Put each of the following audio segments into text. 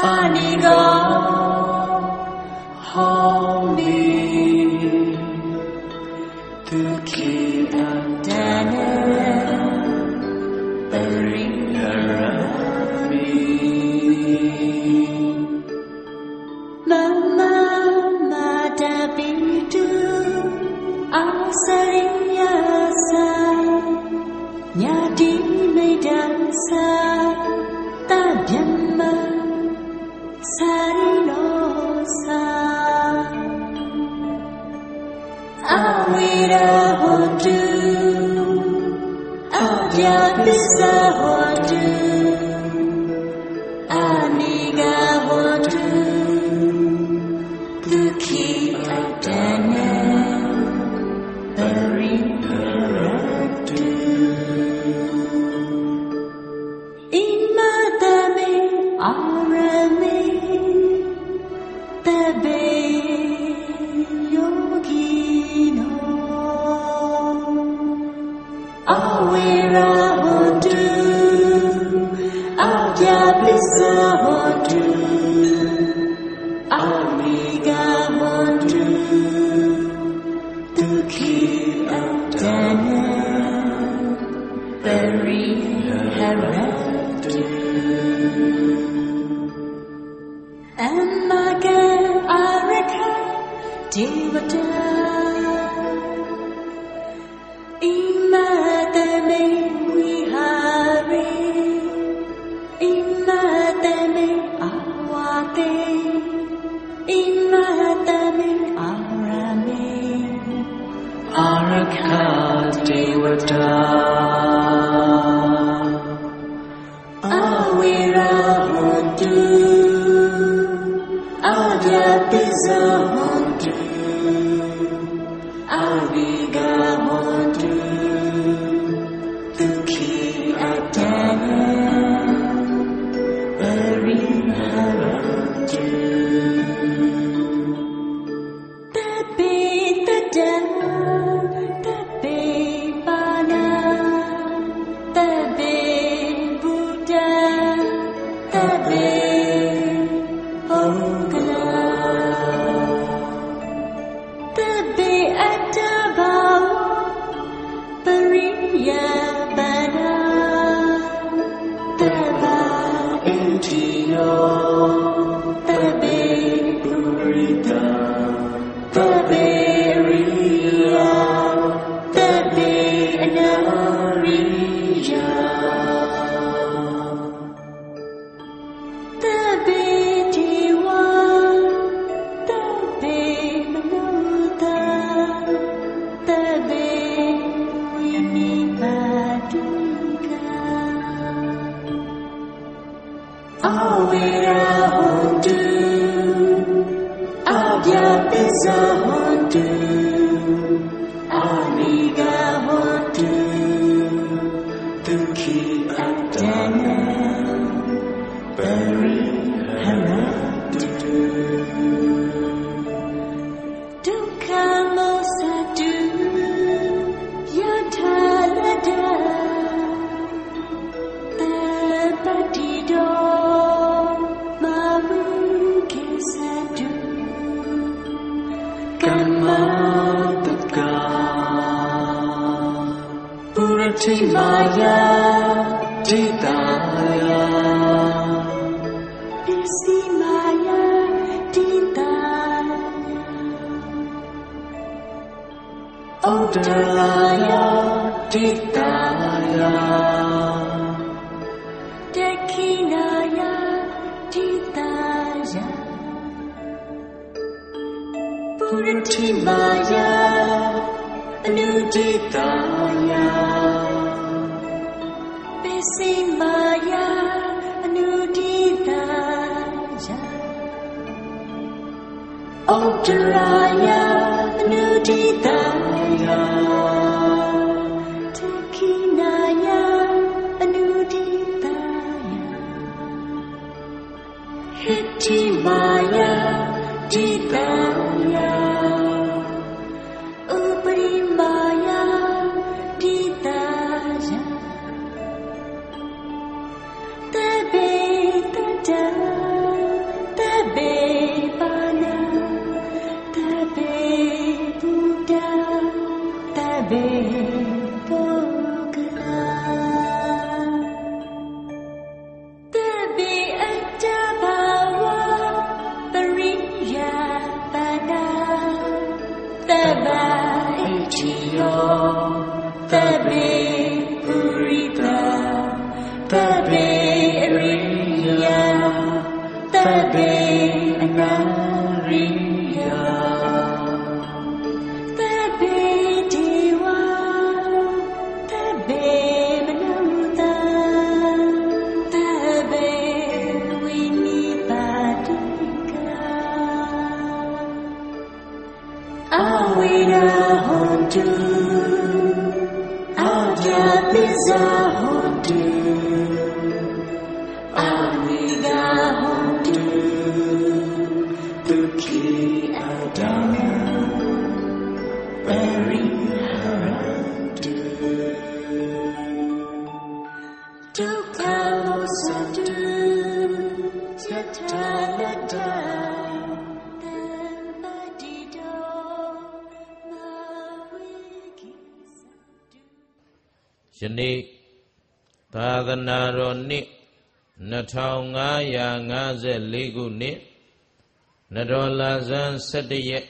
Aniga Holy Tuki Adana Baringarami Mama Madabidu Asariyasa Nyadi Medansa Tabyamma Sarinosa Awira Hodu Adya Bisa Hodu Aniga Hodu Tuki Adana Baringaratu Imadame Arame Tabe Yogino Awira Hodu Adya Bisa Hodu Amiga Hodu Tuki Adana Baringaratu Amaga Araka Devata Imadame Vihare Imadame Awate Imadame Arame Araka Devata Awira Hodu Adya Bisa Hodu Aniga Hodu Tuki Adana Baringaratu Tabe Tada Tabe Bana Tabe Buddha Tabe Ogala Tabe Atabao Pariya Bana Taba Intino Tabe Purita Tabe Riya Tabe Anariya Tabe Dewa Tabe Manuta Tabe Vinipadika Awira Hodu Adya Bisa Hodu Aniga Hodu Tuki Adana Baringaratu Dukkha Mosadu Yathalada Tabadido Mamukesadu Kammataka Puratimaya Ditaya Pisimaya Ditaya Odalaya Ditaya Dakinaya Ditaya Puratimaya Anuditaya Pisimaya Anuditaya Odalaya Anuditaya Dakinaya Anuditaya Hittimaya Ditaya Uprimaya Ditaya Tabe Tada Tabe Anariya Tabe Dewa Tabe Manuta Tabe Vinipadika Awira Hontu Aja Pizza Hontu Awiga Hontu Tuki Adama Very Harantu Tukalo Satu Jatalada Tempadido Mawiki Satu ယနေ့သာသနာတော်နှစ်2554ခုနှစ်နတော်လာဇန်17ရက်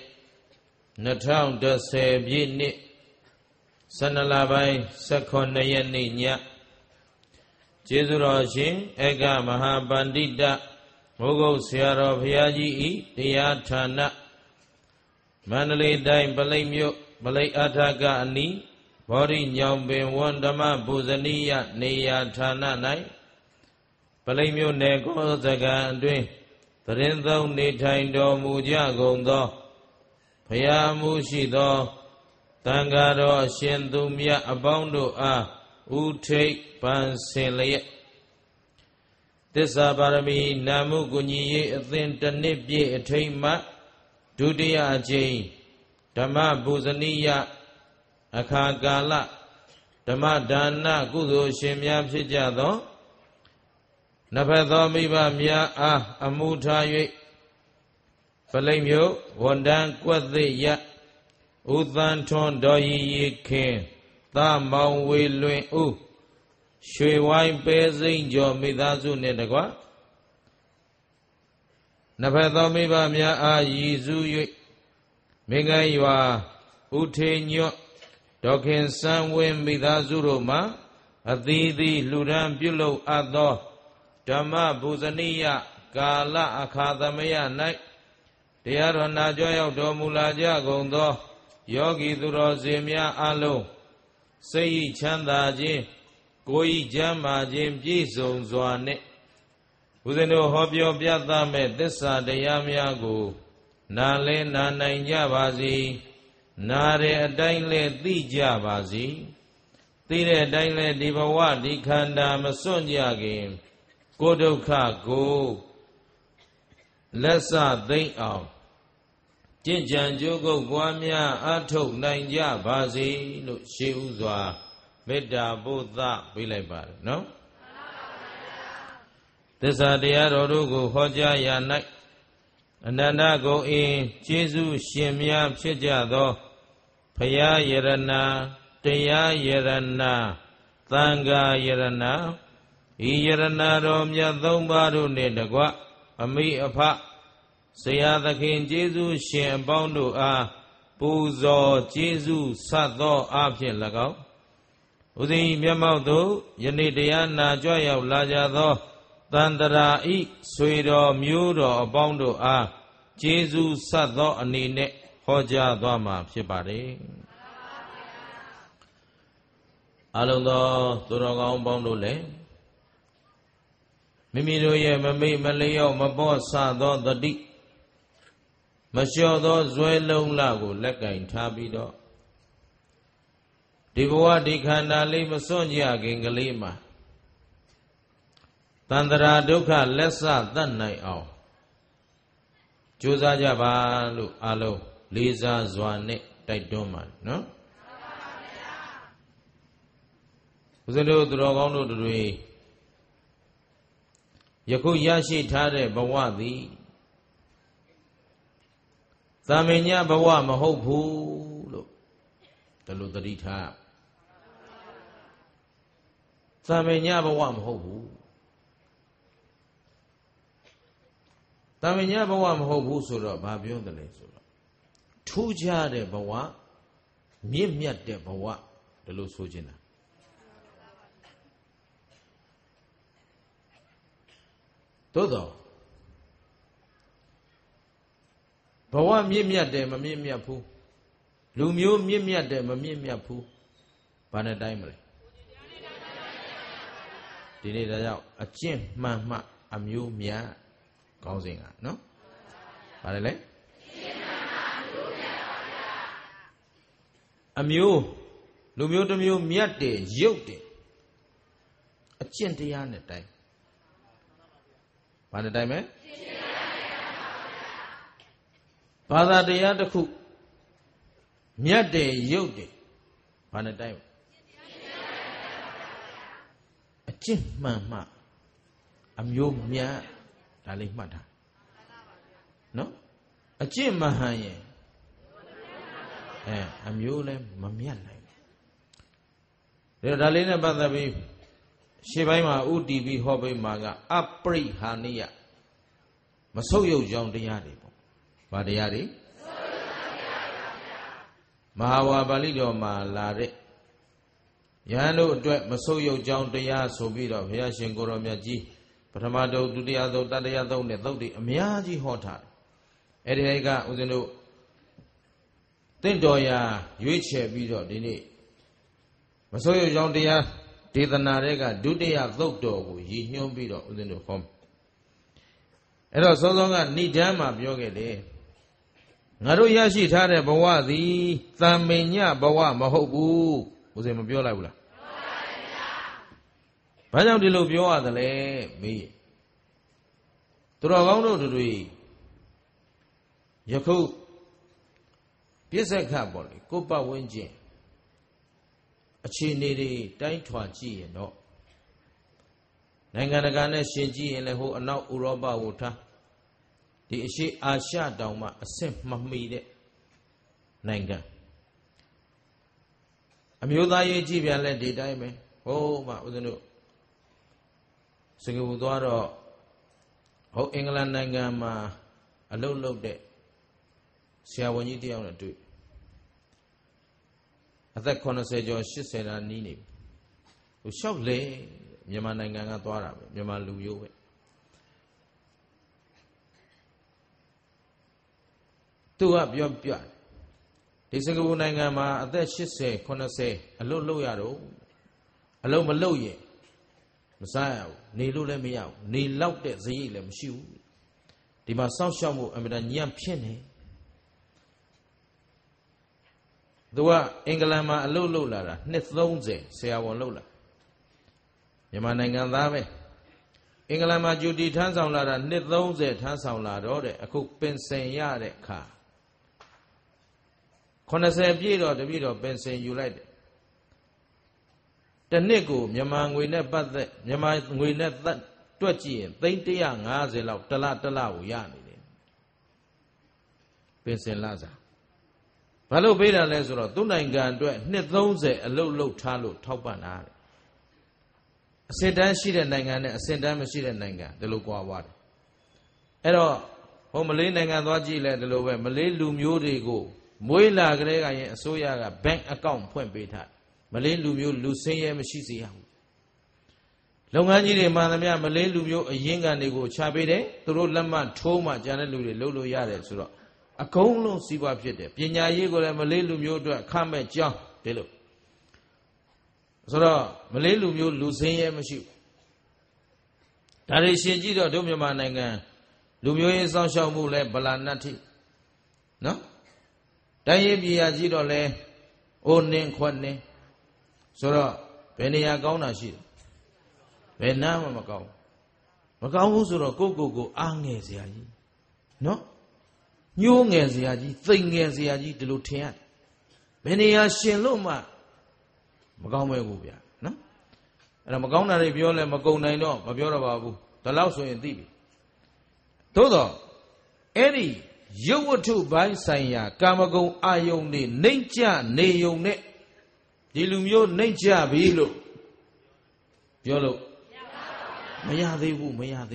2010ပြည့်နှစ်12လပိုင်း18ရက်နေ့ညကျေးဇူးတော်ရှင်ဧကမဟာပန္တိတမိုးကုတ်ဆရာတော်ဘုရားကြီးဤတရားဌာနမန္တလေးတိုင်းပလိတ်မြို့ပလိတ်အထာကအနီးဘောဓိညောင်ပင်ဝန္ဓမပူဇနီယနေရာဌာန၌ပလိတ်မြို့နယ်ကောစကံအတွင်းသတင်းသုံးနေထိုင်တော်မူကြကုန်သောဘုရားမှုရှိသောတန်ဃာတော်အရှင်သူမြတ်အပေါင်းတို့အားဥထိပ်ပန်းစင်လျက်သစ္စာပါရမီနာမှုကုညီရေးအသင်တစ်နှစ်ပြည့်အထိမ်းမှဒုတိယအကြိမ်ဓမ္မပူဇနီယအခါကာလဓမ္မဒါနကုသိုလ်ရှင်များဖြစ်ကြသောနဖက်သောမိဘများအားအမှုထား၍ပလိတ်မြို့ဝန်တန်းကွက်သိရဥသန်ထွန်းတော်ရီရီခင်သာမောင်ဝေလွင်ဦးရွှေဝိုင်းပဲစိမ့်ကျော်မိသားစုနှင့်တကွနဖက်သောမိဘများအားရည်စူး၍မင်္ဂရွာဥထေညွတ်ဒေါခင်စံဝင်းမိသားစုတို့မှအသီးသီးလှူဒန်းပြုလုပ်အပ်သောဓမ္မပူဇနီယကာလအခါသမယ၌တရားတော်နာကြွရောက်တော်မူလာကြကုန်သောယောဂီသူတော်စင်များအလုံးစိတ်ဤချမ်းသာခြင်းကိုယ်ဤကျမ်းမာခြင်းပြည့်စုံစွာနှင့်ဦးဇင်းတို့ဟောပြောပြသမဲ့သစ္စာတရားများကိုနားလဲနာနိုင်ကြပါစေနားတဲ့အတိုင်းလဲသိကြပါစေသိတဲ့အတိုင်းလဲဒီဘဝဒီခန္ဓာမစွန့်ကြခင်ကိုယ်ဒုက္ခကိုလက်စသိမ့်အောင်ကျင့်ကြံကြိုးကုပ်ပွားများအထုတ်နိုင်ကြပါစေလို့ရှေးဥစွာမေတ္တာပို့သပေးလိုက်ပါတယ်နော်သစ္စာတရားတော်တို့ကိုဟောကြားရာ၌အနန္တဂုဏ်အင်းကျေးဇူးရှင်များဖြစ်ကြသောဘုရားယရဏတရားယရဏသံဃာယရဏဤယရဏတော်မြတ်သုံးပါးတို့နှင့်တကွအမိအဖဆရာသခင်ကျေးဇူးရှင်အပေါင်းတို့အားပူဇော်ကျေးဇူးဆက်သောအားဖြင့်၎င်းဥသိမျက်မှောက်သို့ယနေ့တရားနာကြွရောက်လာကြသောတန္တရာဤဆွေတော်မျိုးတော်အပေါင်းတို့အားကျေးဇူးဆက်သောအနေနဲ့ဟောကြားသွားမှာဖြစ်ပါတယ်အလုံးသောသူတော်ကောင်းပေါင်းတို့လည်းမိမိတို့ရဲ့မမိတ်မလျော့မပေါ့ဆသောတတိမလျှော့သောဇွဲလုံးလကိုလက်ကင်ထားပြီးတော့ဒီဘဝဒီခန္ဓာလေးမစွန့်ကြခင်ကလေးမှာတန္တရာဒုက္ခလက်စသတ်နိုင်အောင်ကြိုးစားကြပါလို့အလုံးလေးစားစွာနဲ့တိုက်တွန်းပါတယ်နော်ဦးဇင်းတို့သူတော်ကောင်းတို့တွေယခုရရှိထားတဲ့ဘဝသည်သာမညဘဝမဟုတ်ဘူးလို့ဒါလိုသတိထားသာမညဘဝမဟုတ်ဘူးသာမညဘဝမဟုတ်ဘူးဆိုတော့ဘာပြောတယ်လဲဆိုတော့ထူးခြားတဲ့ဘဝမြင့်မြတ်တဲ့ဘဝဒါလိုဆိုချင်တာသို့တော့ဘဝမြင့်မြတ်တယ်မမြင့်မြတ်ဘူးလူမျိုးမြင့်မြတ်တယ်မမြင့်မြတ်ဘူးဘာနဲ့တိုင်းမလဲဒီနေ့ဒါကြောင့်အကျင့်မှန်မှအမျိုးမြတ်ကောင်းစဉ်ကနော်ဘာလဲလဲအမျိုးလူမျိုးတစ်မျိုးမြတ်တယ်ရုပ်တယ်အကျင့်တရားနဲ့တိုင်းဘာနဲ့တိုင်းမလဲဘာသာတရားတစ်ခုမြတ်တယ်ရုပ်တယ်ဘာနဲ့တိုင်းအကျင့်မှန်မှအမျိုးမြတ်ဒါလေးမှတ်ထားနော်အကျင့်မဟန်ရင်အမျိုးလည်းမမြတ်နိုင်ဘူးဒါလေးနဲ့ပတ်သက်ပြီးရှေ့ပိုင်းမှာဥတီပြီးဟောပေးမှာကအပရိဟာနိယမဆုတ်ယုတ်ကြောင်းတရားတွေပေါ့ဘာတရားတွေမဟာဝါပါဠိတော်မှာလာတဲ့ယဟန်တို့အတွက်မဆုတ်ယုတ်ကြောင်းတရားဆိုပြီးတော့ဘုရားရှင်ကိုရောမြတ်ကြီးပထမတုပ်ဒုတိယတုပ်တတိယတုပ်နဲ့သုတ်တွေအများကြီးဟောထားတယ်အဲ့ဒီကဦးဇင်းတို့တင့်တော်ရာရွေးချယ်ပြီးတော့ဒီနေ့မဆိုးရုံကြောင့်တရားဒေသနာတွေကဒုတိယသုတ်တော်ကိုရည်ညွှန်းပြီးတော့ဦးဇင်းတို့ဟောအဲ့တော့စောစောကဏိဒန်းမှာပြောခဲ့တယ်ငါတို့ရရှိထားတဲ့ဘဝသည်သံမညဘဝမဟုတ်ဘူးဦးဇင်းမပြောလိုက်ဘူးလားဘာကြောင့်ဒီလိုပြောရသလဲမေးသူတော်ကောင်းတို့တွေယခုပြစ္ဆက်ခတ်ပေါ့လေကိုယ်ပတ်ဝန်းကျင်အခြေအနေတွေတိုင်းထွာကြည့်ရင်တော့နိုင်ငံတကာနဲ့ရှင်ကြည့်ရင်လည်းဟိုအနောက်ဥရောပဝထားဒီအရှေ့အာရှတောင်မှအဆင့်မမီတဲ့နိုင်ငံအမျိုးသားရေးကြည့်ပြန်လဲဒီတိုင်းပဲဟိုမှဦးဇင်းတို့စင်ကာပူသွားတော့ဟိုအင်္ဂလန်နိုင်ငံမှာအလုပ်လုပ်တဲ့ဆရာဝန်ကြီးတယောက်နဲ့တွေ့အသက်80ကျော်80နာနီးနေပြီဟိုလျှောက်လေမြန်မာနိုင်ငံကသွားတာပဲမြန်မာလူမျိုးပဲသူကပြောပြဒီစင်ကာပူနိုင်ငံမှာအသက်80 90အလုပ်လုပ်ရတော့အလုပ်မလုပ်ရင်မစားရဘူးနေလို့လည်းမရဘူးနေလောက်တဲ့စရိတ်လည်းမရှိဘူးဒီမှာစောင့်ရှောက်မှုအမှန်တန်ညံ့ဖြစ်နေသူကအင်္ဂလန်မှာအလုပ်လုပ်လာတာနှစ်30ဆရာဝန်လုပ်လာမြန်မာနိုင်ငံသားပဲအင်္ဂလန်မှာဂျူတီထမ်းဆောင်လာတာနှစ်30ထမ်းဆောင်လာတော့တဲ့အခုပင်စင်ရတဲ့အခါ80ပြည့်တော့တပြည့်တော့ပင်စင်ယူလိုက်တယ်တစ်နှစ်ကိုမြန်မာငွေနဲ့ပတ်သက်မြန်မာငွေနဲ့တွက်ကြည့်ရင်350လောက်တစ်လကိုရနေတယ်ပင်စင်လာစားဘာလို့ပေးတာလဲဆိုတော့သူ့နိုင်ငံအတွက်နှစ်30အလုပ်လုပ်ထားလို့ထောက်ပံ့တာအစင်တန်းရှိတဲ့နိုင်ငံနဲ့အစင်တန်းမရှိတဲ့နိုင်ငံဒီလိုကွာသွားတယ်အဲ့တော့ဟိုမလေးနိုင်ငံသွားကြည့်လဲဒီလိုပဲမလေးလူမျိုးတွေကိုမွေးလာကလေးကရင်အစိုးရက bank account ဖွင့်ပေးထားမလေးလူမျိုးလူစင်းရဲမရှိစေရဘူးလုပ်ငန်းကြီးတွေမှန်သမျှမလေးလူမျိုးအရင်းခံတွေကိုချပေးတယ်သူတို့လက်မှတ်ထိုးမှကျန်တဲ့လူတွေလုပ်လို့ရတယ်ဆိုတော့အကုန်လုံးစီးပွားဖြစ်တယ်ပညာရေးကိုလည်းမလေးလူမျိုးအတွက်ခမဲ့ကြောင်းဒီလိုဆိုတော့မလေးလူမျိုးလူစင်းရဲမရှိဘူးဒါတွေရှင်ကြည့်တော့တို့မြန်မာနိုင်ငံလူမျိုးရေးစောင့်ရှောက်မှုလဲဗလာနတ်ထိနော်တိုင်းရေးပြည်ရာကြည့်တော့လဲအိုးနှင်းခွက်နှင်းဆိုတော့ဘယ်နေရာကောင်းတာရှိတယ်ဘယ်နာမှမကောင်းဘူးဆိုတော့ကိုအားငယ်စရာကြီးနော်ညှိုးငယ်စရာကြီးသိမ်ငယ်စရာကြီးဒီလိုထင်ရတယ်ဘယ်နေရာရှင်လို့မှမကောင်းပဲဘူးဗျာနော်အဲ့တော့မကောင်းတာတွေပြောလဲမကုံနိုင်တော့မပြောတော့ပါဘူးဒါလောက်ဆိုရင်သိပြီသို့တော့အဲ့ဒီရုပ်ဝတ္ထုပိုင်းဆိုင်ရာကာမဂုဏ်အာယုန်တွေနှိမ့်ချနေုံနဲ့ဒီလူမျိုးနှိမ့်ချပြီလို့ပြောလို့မရသေးဘူး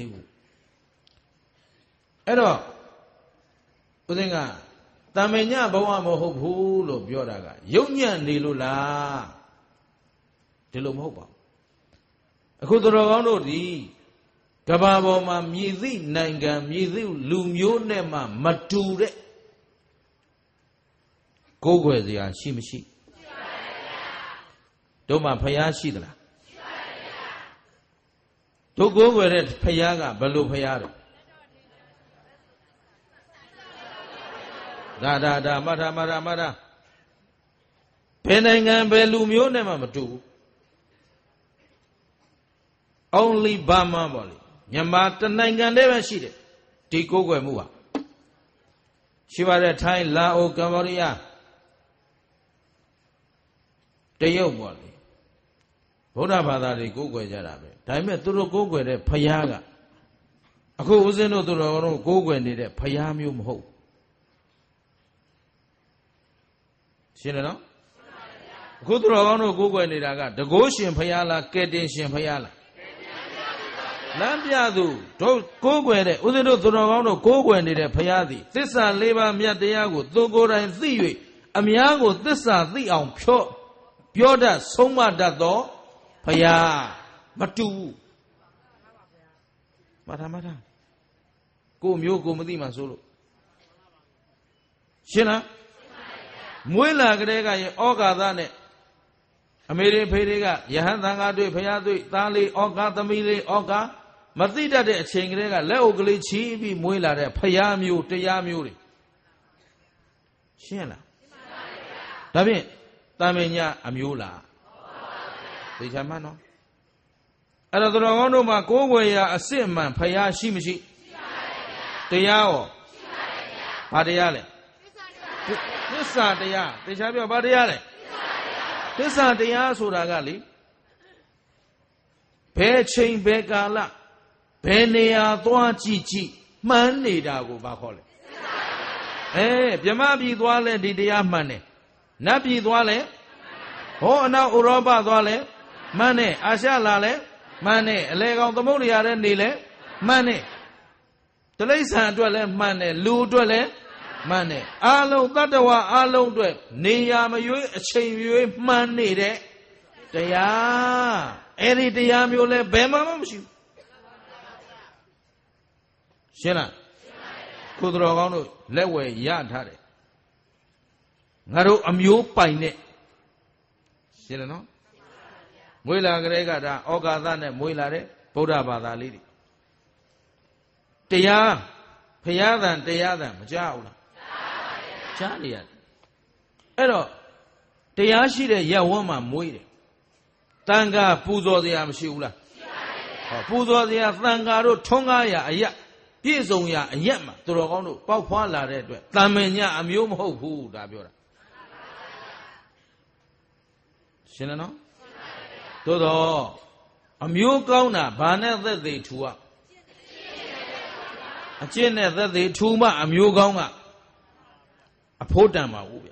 အဲ့တော့ဦးဇင်းကတမညဘဝမဟုတ်ဘူးလို့ပြောတာကယုံညံ့နေလို့လားဒီလိုမဟုတ်ပါဘူးအခုတော်ကောင်းတို့ဒီကဘာပေါ်မှာမြည်သည့်နိုင်ငံမြည်သည့်လူမျိုးနဲ့မှမတူတဲ့ကိုးကွယ်စရာရှိမရှိတို့မှာဖယားရှိသလားတို့ကိုးကွယ်တဲ့ဖယားကဘယ်လိုဖယားတော့ဒါမှတ်တာဘယ်နိုင်ငံဘယ်လူမျိုးနဲ့မှမတူဘူး only Burma ပေါ့လေမြန်မာတနိုင်ငံတည်းပဲရှိတယ်ဒီကိုးကွယ်မှုဟာရှိပါတဲ့ထိုင်းလာအိုကမ္ဘောဒီးယားတရုတ်ပေါ့လေဗုဒ္ဓဘာသာတွေကိုးကွယ်ကြတာပဲဒါပေမဲ့သူတို့ကိုးကွယ်တဲ့ဖယားကအခုဦးဇင်းတို့သူတော်တို့ကိုးကွယ်နေတဲ့ဖယားမျိုးမဟုတ်ရှင်းတယ်နော်အခုသူတော်ကောင်းတို့ကိုးကွယ်နေတာကတကိုးရှင်ဖယားလားကဲတင်ရှင်ဖယားလားလမ်းပြသူတို့ကိုးကွယ်တဲ့ဦးဇင်းတို့သူတော်ကောင်းတို့ကိုးကွယ်နေတဲ့ဖယားသည်သစ္စာ၄ပါးမြတ်တရားကိုသူကိုယ်တိုင်သိ၍အများကိုသစ္စာသိအောင်ပြောတတ်ဆုံးမတတ်သောဖယားမတူမှတ်ထားကိုမျိုးကိုမသိမှဆိုလို့ရှင်းလားမွေးလာကလေးကရင်ဩဃာသနဲ့အမေရိဖေတွေကယဟန်သံဃာတွေ့ဖယားတွေ့သားလေးဩဃာသမီးလေးဩဃာမသိတတ်တဲ့အချိန်ကလေးကလက်အုပ်ကလေးချီးပြီးမွေးလာတဲ့ဖယားမျိုးတရားမျိုးတွေရှင်းလားဒါဖြင့်တာမင်ညအမျိုးလားသိချင်မှန်းနော်အဲ့တော့သူတော်ကောင်းတို့မှာကိုးကွယ်ရာအစစ်အမှန်ဖယားရှိမရှိတရားရောဘာတရားလဲသစ္စာတရားသိချပြောဘာတရားလဲသစ္စာတရားဆိုတာကလေဘယ်ချိန်ဘယ်ကာလဘယ်နေရာသွားကြည့်မှန်းနေတာကိုဘာခေါ်လဲဗြဟ္မပြည်သွားလဲဒီတရားမှန်းတယ်နတ်ပြည်သွားလဲဟောအနောက်ဥရောပသွားလဲမှန်းတယ်အာရှလာလဲမှန်းတယ်အလေကောင်သမုဒ္ဒရာထဲနေလဲမှန်းတယ်တိရစ္ဆာန်အတွက်လဲမှန်းတယ်လူအတွက်လဲမှန်းတယ်အာလုံးတတ္တဝါအာလုံးအတွက်နေရာမရွေးအချိန်ရွေးမှန်းနေတဲ့တရားအဲ့ဒီတရားမျိုးလဲဘယ်မှမရှိဘူးရှင်းလားကိုယ်တော်ကောင်းတို့လက်ဝယ်ရထားတယ်ငါတို့အမျိုးပိုင်နဲ့ရှင်းတယ်နော်မွေးလာကလေးကဒါဩဃာသနဲ့မွေးလာတဲ့ဗုဒ္ဓဘာသာလေးတွေတရားဖရာသံတရားသံမကြောက်လားကြားနေရတယ်အဲ့တော့တရားရှိတဲ့ရက်ဝန်းမှာမွေးတယ်တန်ခါပူဇော်တရားမရှိဘူးလားဟောပူဇော်တရားတန်ခါတို့ထွန်းကားရာအရက်ပြည့်စုံရာအရက်မှာသူတော်ကောင်းတို့ပေါက်ဖွာလာတဲ့အတွက်တမင်ညအမျိုးမဟုတ်ဘူးဒါပြောတာရှင်းတယ်နော်သို့တော့အမျိုးကောင်းတာဘာနဲ့သက်သေထူอ่ะအကျင့်နဲ့သက်သေထူမှအမျိုးကောင်းကအဖို့တန်ပါဘူးဗျ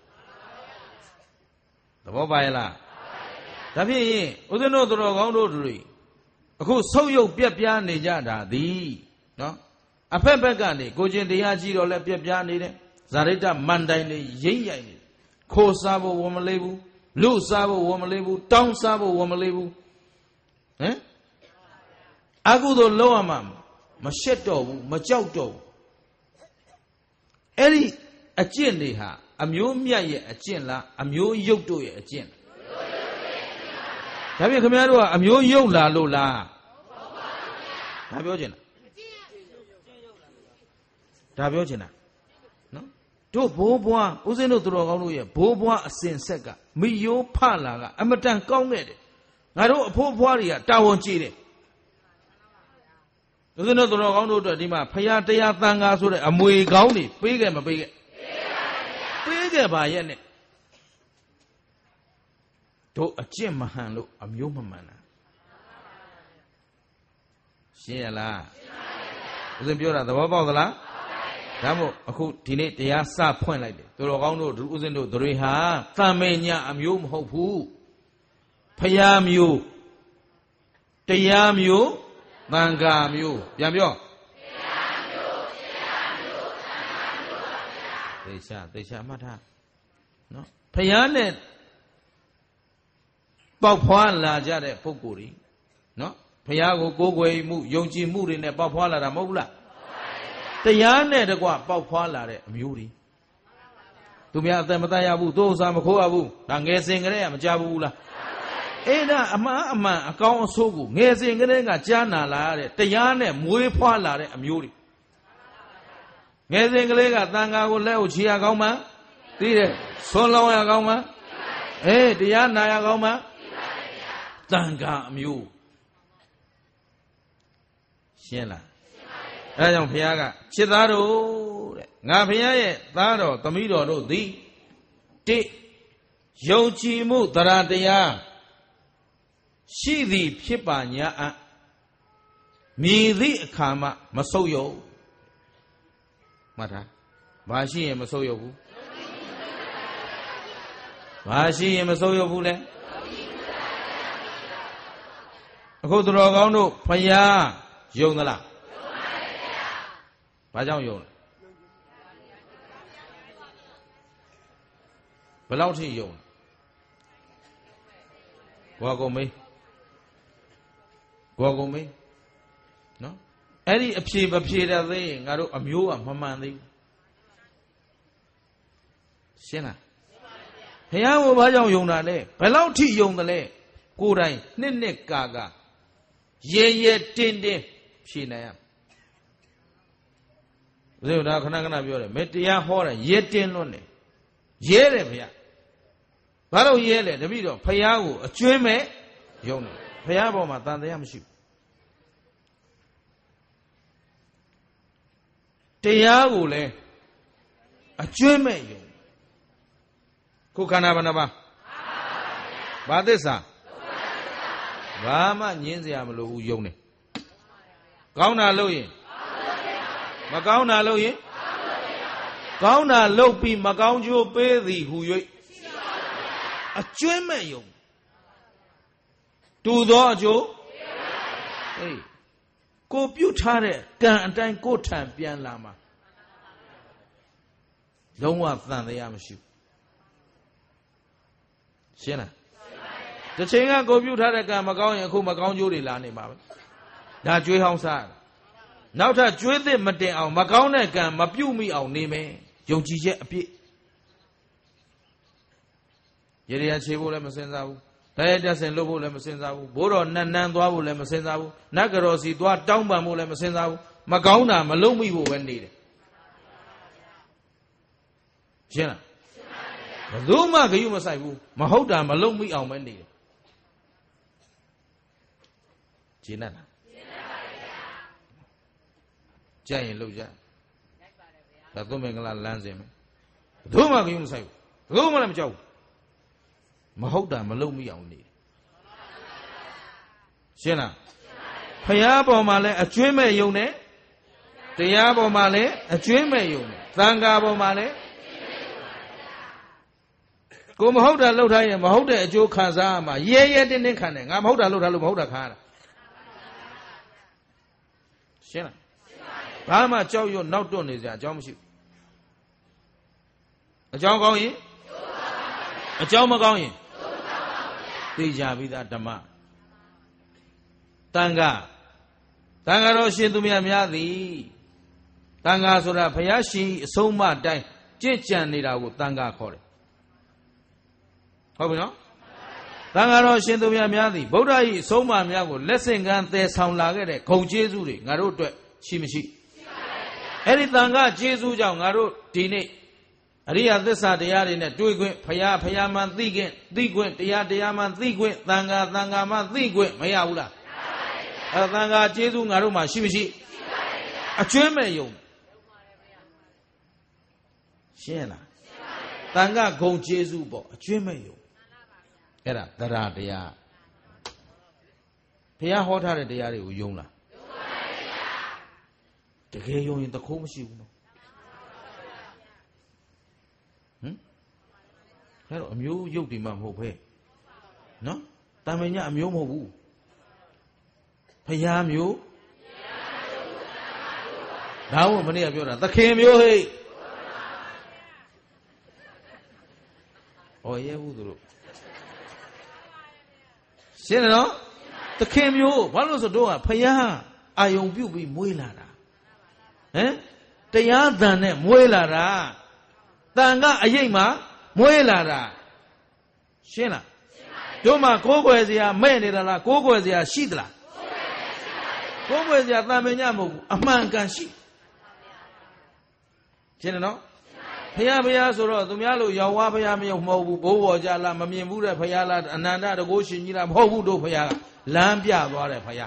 သဘောပါရဲ့လားဒါဖြင့်ဦးဇင်းတို့သူတော်ကောင်းတို့တွေအခုဆုပ်ယုပ်ပြက်ပြားနေကြတာသည်နော်အဖက်ဖက်ကနေကိုကျင်တရားကြီးတော့လဲပြက်ပြားနေတယ်ဇာရိတ္တမန်တိုင်တွေရိမ့်ရိုက်နေခိုးစားဖို့ဝန်မလေးဘူးလူစားဖို့ဝန်မလေးဘူးတောင်းစားဖို့ဝန်မလေးဘူးအကုသို့လုံးဝမရှက်တော့ဘူးမကြောက်တော့ဘူးအဲ့ဒီအကျင့်တွေဟာအမျိုးမြတ်ရဲ့အကျင့်လားအမျိုးယုတ်တို့ရဲ့အကျင့်ဒါဖြင့်ခင်ဗျားတို့ကအမျိုးယုတ်လာလို့လားဒါပြောချင်တာဒါပြောချင်တာနော်တို့ဘိုးဘွားဦးဇင်းတို့သူတော်ကောင်းတို့ရဲ့ဘိုးဘွားအစဉ်ဆက်ကမိယိုးဖလာကအမတန်ကောင်းခဲ့တယ်ငါတို့အဖိုးဘွားတွေကတာဝန်ကြီးတယ်ဦးဇင်းတို့သူတော်ကောင်းတို့အတွက်ဒီမှာဖရာတရားသံဃာဆိုတဲ့အမွေကောင်းတွေပေးခဲ့မပေးခဲ့ပေးခဲ့ပါရဲ့နဲ့တို့အကျင့်မဟန်လို့အမျိုးမမှန်တာရှင်းရလားဦးဇင်းပြောတာသဘောပေါက်သလားဒါမို့အခုဒီနေ့တရားစဖွင့်လိုက်တယ်သူတော်ကောင်းတို့ဦးဇင်းတို့တွေဟာသံမေညအမျိုးမဟုတ်ဘူးဖရာမျိုးတရားမျိုးသံဃာမျိုးပြန်ပြောတရားမျိုးတရားမျိုးသံဃာမျိုးပါဗျာသေချာမှတ်ထားနော်ဖရာနဲ့ပေါက်ဖွာလာကြတဲ့ပုဂ္ဂိုလ်တွေနော်ဖရာကိုကိုးကွယ်မှုယုံကြည်မှုတွေနဲ့ပေါက်ဖွာလာတာမဟုတ်ဘူးလားတရားနဲ့တကွပေါက်ဖွာလာတဲ့အမျိုးတွေသူများအသက်မတတ်ရဘူးသို့ဥစားမခိုးရဘူးဒါငယ်စဉ်ကလေးကမကြဘူးလားအဲ့ဒါအမှန်အကောင်းအဆိုးကိုငယ်စဉ်ကလေးကကြားနာလာရတဲ့တရားနဲ့မွေးဖွားလာတဲ့အမျိုးတွေငယ်စဉ်ကလေးကသံဃာကိုလက်ကိုချီရကောင်းမှသိတယ်ဆွန်းလောင်းရကောင်းမှတရားနာရကောင်းမှသံဃာအမျိုးရှင်းလားအဲဒါကြောင့်ဘုရားကချစ်သားတို့တဲ့ငါဘုရားရဲ့သားတော်သမီးတော်တို့သည်တိယုံကြည်မှုတရားတရားရှိသည်ဖြစ်ပါညာအမြည်သည့်အခါမှမဆုတ်ယုတ်မှတ်ထားဘာရှိရင်မဆုတ်ယုတ်ဘူးဘာရှိရင်မဆုတ်ယုတ်ဘူးလဲအခုသူတော်ကောင်းတို့ဘုရားယုံသလားဘာကြောင့်ယုံလဲဘယ်လောက်ထိယုံလဲကိုကုန်မေးနော်အဲ့ဒီအဖြေမဖြေတဲ့သေးရင်ငါတို့အမျိုးကမမှန်သေးဘူးရှင်းလားဘုရားကိုဘာကြောင့်ယုံတာလဲဘယ်လောက်ထိယုံတယ်လဲကိုယ်တိုင်နှစ်ကာရဲတင်းဖြေနိုင်ရဘယ်လိုဒါခဏပြောတယ်မင်းတရားဟောတယ်ရဲတင်းလွန်းတယ်ရဲတယ်ဘုရားဘာလို့ရဲလဲတပည့်တော်ဘုရားကိုအကျွမ်းမဲ့ယုံတယ်ဘုရားပေါ်မှာတန်တရားမရှိဘူးတရားကိုလည်းအကျွမ်းမဲ့ယုံကိုခန္ဓာဘဏ္ဍပါဘာသစ္စာဘာမှညင်းစရာမလိုဘူးယုံတယ်ကောင်းတာလုပ်ရင်မကောင်းတာလုပ်ရင်ကောင်းတာလုပ်ပြီးမကောင်းကျိုးပေးသည်ဟူ၍အကျွမ်းမဲ့ယုံတူသောအကျိုးကိုပြုတ်ထားတဲ့ကံအတိုင်းကိုထံပြန်လာမှာလုံးဝသံတရားမရှိဘူးရှင်းလားတစ်ချိန်ကကိုပြုတ်ထားတဲ့ကံမကောင်းရင်အခုမကောင်းကျိုးတွေလာနေမှာပဲဒါကြွေးဟောင်းစားနောက်ထပ်ကြွေးသစ်မတင်အောင်မကောင်းတဲ့ကံမပြုတ်မိအောင်နေမယ်ယုံကြည်ချက်အပြည့်ရေရချေဖို့လည်းမစင်စားဘူးတရားတက်စင်လုပ်ဖို့လည်းမစင်စားဘူးဘိုးတော်နတ်နန်းသွားဖို့လည်းမစင်စားဘူးနတ်ကတော်စီသွားတောင်းပန်ဖို့လည်းမစင်စားဘူးမကောင်းတာမလုပ်မိဖို့ပဲနေတယ်ရှင်းလားဘယ်သူမှဂရုမစိုက်ဘူးမဟုတ်တာမလုပ်မိအောင်ပဲနေတယ်ရှင်းလားကြိုက်ရင်လုပ်ကြဒါသွမင်္ဂလာလမ်းစဉ်ပဲဘယ်သူမှဂရုမစိုက်ဘူးဘယ်သူမှလည်းမကြောက်ဘူးမဟုတ်တာမလုပ်မိအောင်နေတယ်ရှင်းလားဖရာပေါ်မှာလည်းအကျွမ်းမဲ့ယုံတယ်တရားပေါ်မှာလည်းအကျွမ်းမဲ့ယုံတယ်သံဃာပေါ်မှာလည်းကိုမဟုတ်တာလှုပ်ထားရင်မဟုတ်တဲ့အကျိုးခံစားရမှာရဲတင်းခံတယ်ငါမဟုတ်တာလှုပ်ထားလို့မဟုတ်တာခံရတာရှင်းလားဘာမှကြောက်ရွံ့နောက်တွန့်နေစရာအကြောင်းမရှိဘူးအကြောင်းကောင်းရင်အကြောင်းမကောင်းရင်သိကြပြီးသားဓမ္မတန်ခါတော်ရှင်သူများသည်တန်ခါဆိုတာဘုရားရှင်အဆုံးအမတိုင်းကြင့်ကြံနေတာကိုတန်ခါခေါ်တယ်ဟုတ်ပြီနော်တန်ခါတော်ရှင်သူများသည်ဗုဒ္ဓ၏အဆုံးအမများကိုလက်ဆင့်ကမ်းသယ်ဆောင်လာခဲ့တဲ့ဂုဏ်ကျေးဇူးတွေငါတို့အတွက်ရှိမရှိအဲ့ဒီတန်ခါကျေးဇူးကြောင့်ငါတို့ဒီနေ့အရိယသစ္စာတရားတွေနဲ့တွေ့ခွင့်ဖယားမှန်သိခွင့်တရားမှန်သိခွင့်သံဃာမှန်သိခွင့်မရဘူးလားအဲ့သံဃာကျေးဇူးငါတို့မှာရှိမရှိအကျွမ်းမဲ့ယုံရှင်းလားသံဃာဂုဏ်ကျေးဇူးပေါ့အကျွမ်းမဲ့ယုံအဲ့ဒါတရားဘုရားဟောထားတဲ့တရားတွေကိုယုံလားတကယ်ယုံရင်တခိုးမရှိဘူးနော်အဲ့တော့အမျိုးရုပ်ဒီမှမဟုတ်ပဲနော်တမန်ညအမျိုးမဟုတ်ဘူးဖယားမျိုးဒါ့မနေ့ကပြောတာသခင်မျိုးဟဲ့ဟောရဲဘူးသူတို့ရှင်းတယ်နော်သခင်မျိုးဘာလို့ဆိုတော့ဖယားအာယုံပြုတ်ပြီးမွေးလာတာဟမ်တရားသံနဲ့မွေးလာတာတန်ခါအရေးမှာမွေးလာတာရှင်းလားတို့မှာကိုးကွယ်စရာမဲ့နေတာလားကိုးကွယ်စရာရှိသလားကိုးကွယ်စရာတန်ပင်ညမဟုတ်ဘူးအမှန်ကန်ရှိရှင်းတယ်နော်ဖယားဆိုတော့သူများလို့ရောက်ဝါဖယားမဟုတ်ဘူးဘိုးဘော်ကြလားမမြင်ဘူးတဲ့ဖယားလားအနန္တတကုရှင်ကြီးလားမဟုတ်ဘူးတို့ဖယားကလမ်းပြသွားတယ်ဖယား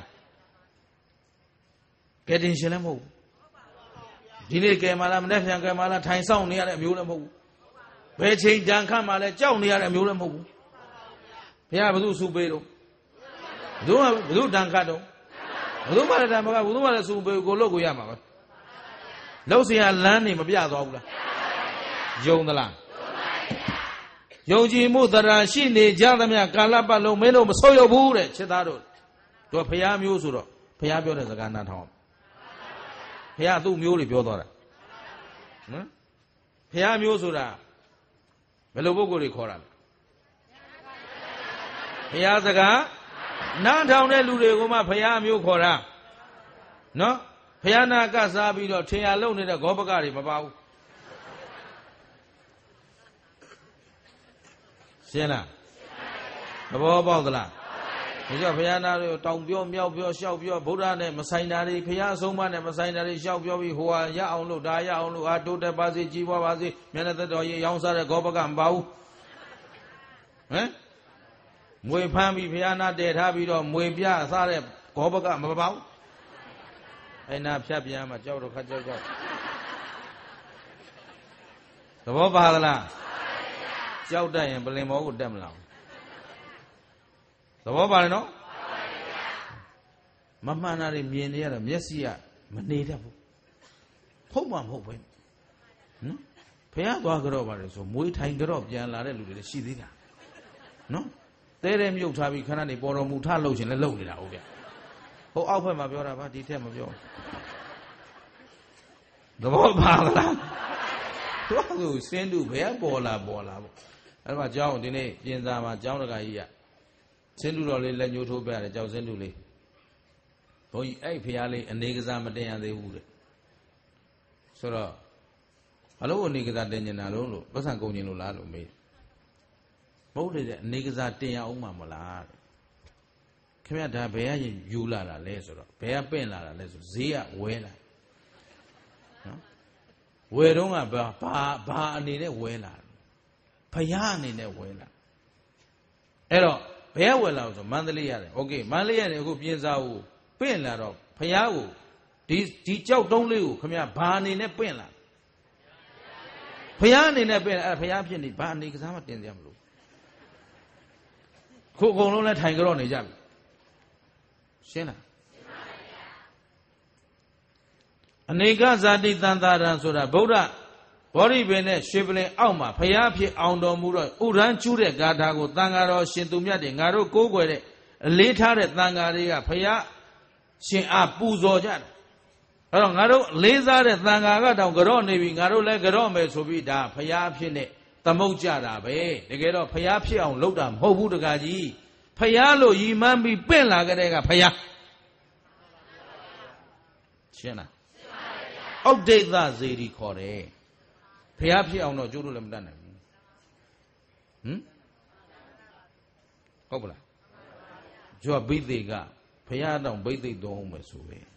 ကဲတင်ရှင်လည်းမဟုတ်ဘူးဒီနေ့ကဲမှလားမနေ့ပြန်ကဲမှလားထိုင်ဆောင်နေရတဲ့အမျိုးလည်းမဟုတ်ဘူးဘယ်ချိန်တန်ခတ်မှလည်းကြောက်နေရတဲ့အမျိုးလည်းမဟုတ်ဘူးဘုရားဘုသူစုပေးတော့ဘုသူတန်ခတ်တော့ဘုသူမှလည်းတန်မကဘုသူမှလည်းစုပေးကိုလို့ကိုရမှာပဲလောက်เสียလမ်းနေမပြသွားဘူးလားယုံသလားယုံကြည်မှုတရားရှိနေကြသမျှကာလပတ်လုံးမင်းတို့မဆုတ်ရဘူးတဲ့ချစ်သားတို့တို့ဘုရားမျိုးဆိုတော့ဘုရားပြောတဲ့စကားနားထောင်ဘုရားသူ့မျိုးတွေပြောသွားတာဟမ်ဘုရားမျိုးဆိုတာဘယ်လိုပုဂ္ဂိုလ်တွေခေါ်တာလဲဘုရားစကားနားထောင်တဲ့လူတွေကိုမှဘုရားမျိုးခေါ်တာနော်ဘုရားနာကစားပြီးတော့ထင်ရလုံနေတဲ့ဂောပကတွေမပါဘူးရှင်းလားသဘောပေါက်သလားဒါကြောင့်ဘုရားနာတွေတောင်ပြောမြောက်ပြောလျှောက်ပြောဗုဒ္ဓနဲ့မဆိုင်တာတွေဘုရားအဆုံးအမနဲ့မဆိုင်တာတွေလျှောက်ပြောပြီးဟိုဟာရအောင်လို့ဒါရအောင်လို့ဟာတိုးတက်ပါစေကြီးပွားပါစေမျက်နှာသက်တော်ကြီးရောင်းစားတဲ့ဂောပကမပါဘူးဟမ်မွေဖမ်းပြီးဘုရားနာတည်ထားပြီးတော့မွေပြစားတဲ့ဂောပကမပါဘူးအဲ့နာဖြတ်ပြန်မှာကြောက်တော့ခါကြောက်သဘောပါသလားကြောက်တတ်ရင်ပလင်မောကိုတက်မလားသဘောပါတယ်နော်မမှန်တာတွေမြင်နေရတော့မျက်စိကမနေတတ်ဘူးဟုတ်မှမဟုတ်ပဲနော်ဘုရားသွားကြတော့ပါတယ်ဆိုမွေးထိုင်ကြတော့ပြန်လာတဲ့လူတွေလည်းရှိသေးတာနော်တဲတဲမြုပ်ထားပြီးခဏနေပေါ်တော်မူထလှုပ်ရှင်လည်းလှုပ်နေတာဟုတ်ဗျဟိုအောက်ဘက်မှာပြောတာပါဒီထက်မပြောသဘောပါလားသူစင်းတူဘယ်ပေါ်လာပေါ့အဲ့မှာကျောင်းဒီနေ့ပြင်စာမှာကျောင်းတကာကြီးကစင်းတူတော်လေးလက်ညှိုးထိုးပြရတယ်ကျောင်းစင်းတူလေးဘုန်းကြီးအဲ့ဖရားလေးအနေကစားမတင်ရသေးဘူးတဲ့ဆိုတော့ဘာလို့အနေကစားတင်နေတာလို့ပတ်စံကုန်ကျင်လို့လားလို့မေးမဟုတ်လေတဲ့အနေကစားတင်ရအောင်မှာမလားတဲ့ခင်ဗျာဒါဘယ်ကယူလာတာလဲဆိုတော့ဘယ်ကပင့်လာတာလဲဆိုဈေးကဝဲလာနော်ဝယ်တော့ကဘာအနေနဲ့ဝဲလာဖရားအနေနဲ့ဝဲလာအဲ့တော့ဘယ်ကဝယ်လာလို့ဆိုမန္တလေးရတယ်โอเคမန္တလေးရတယ်အခုပြင်စာကိုပင့်လာတော့ဖရားကိုဒီကြောက်တုံးလေးကိုခင်ဗျာဘာအနေနဲ့ပင့်လာဖရားအနေနဲ့ပင့်အဲ့ဖရားဖြစ်နေဘာအနေကစားမှတင်ကြမလို့ခုအကုန်လုံးလဲထိုင်ကြတော့နေကြပြီရှင်းလားအနေကဇာတိတန်တာရံဆိုတာဗုဒ္ဓဘောဓိပင်နဲ့ရွှေပလင်အောက်မှာဖျားဖြစ်အောင်တော်မူတော့ဥရန်ကျူးတဲ့ဂါထာကိုတန်ဃာတော်ရှင်သူမြတ်တွေငါတို့ကိုးကွယ်တဲ့အလေးထားတဲ့တန်ဃာတွေကဖျားရှင်အားပူဇော်ကြတယ်အဲ့တော့ငါတို့လေးစားတဲ့တန်ဃာကတောင်ကြော့နေပြီငါတို့လည်းကြော့မယ်ဆိုပြီးဒါဖျားဖြစ်နဲ့သမုတ်ကြတာပဲတကယ်တော့ဖျားဖြစ်အောင်လုပ်တာမဟုတ်ဘူးတကားကြီးဖျားလို့ရီမှန်းပြီးပင့်လာကြတဲ့ကဖျားရှင်းလားဩဒိဋ္ဌဇေဒီခေါ်တယ်ဖျားဖြစ်အောင်တော့ကျိုးလို့လည်းမတတ်နိုင်ဘူးဟုတ်ပါလားကြွဘိသိကဖျားတော့ဘိသိသုံးအောင်မယ်ဆိုပဲ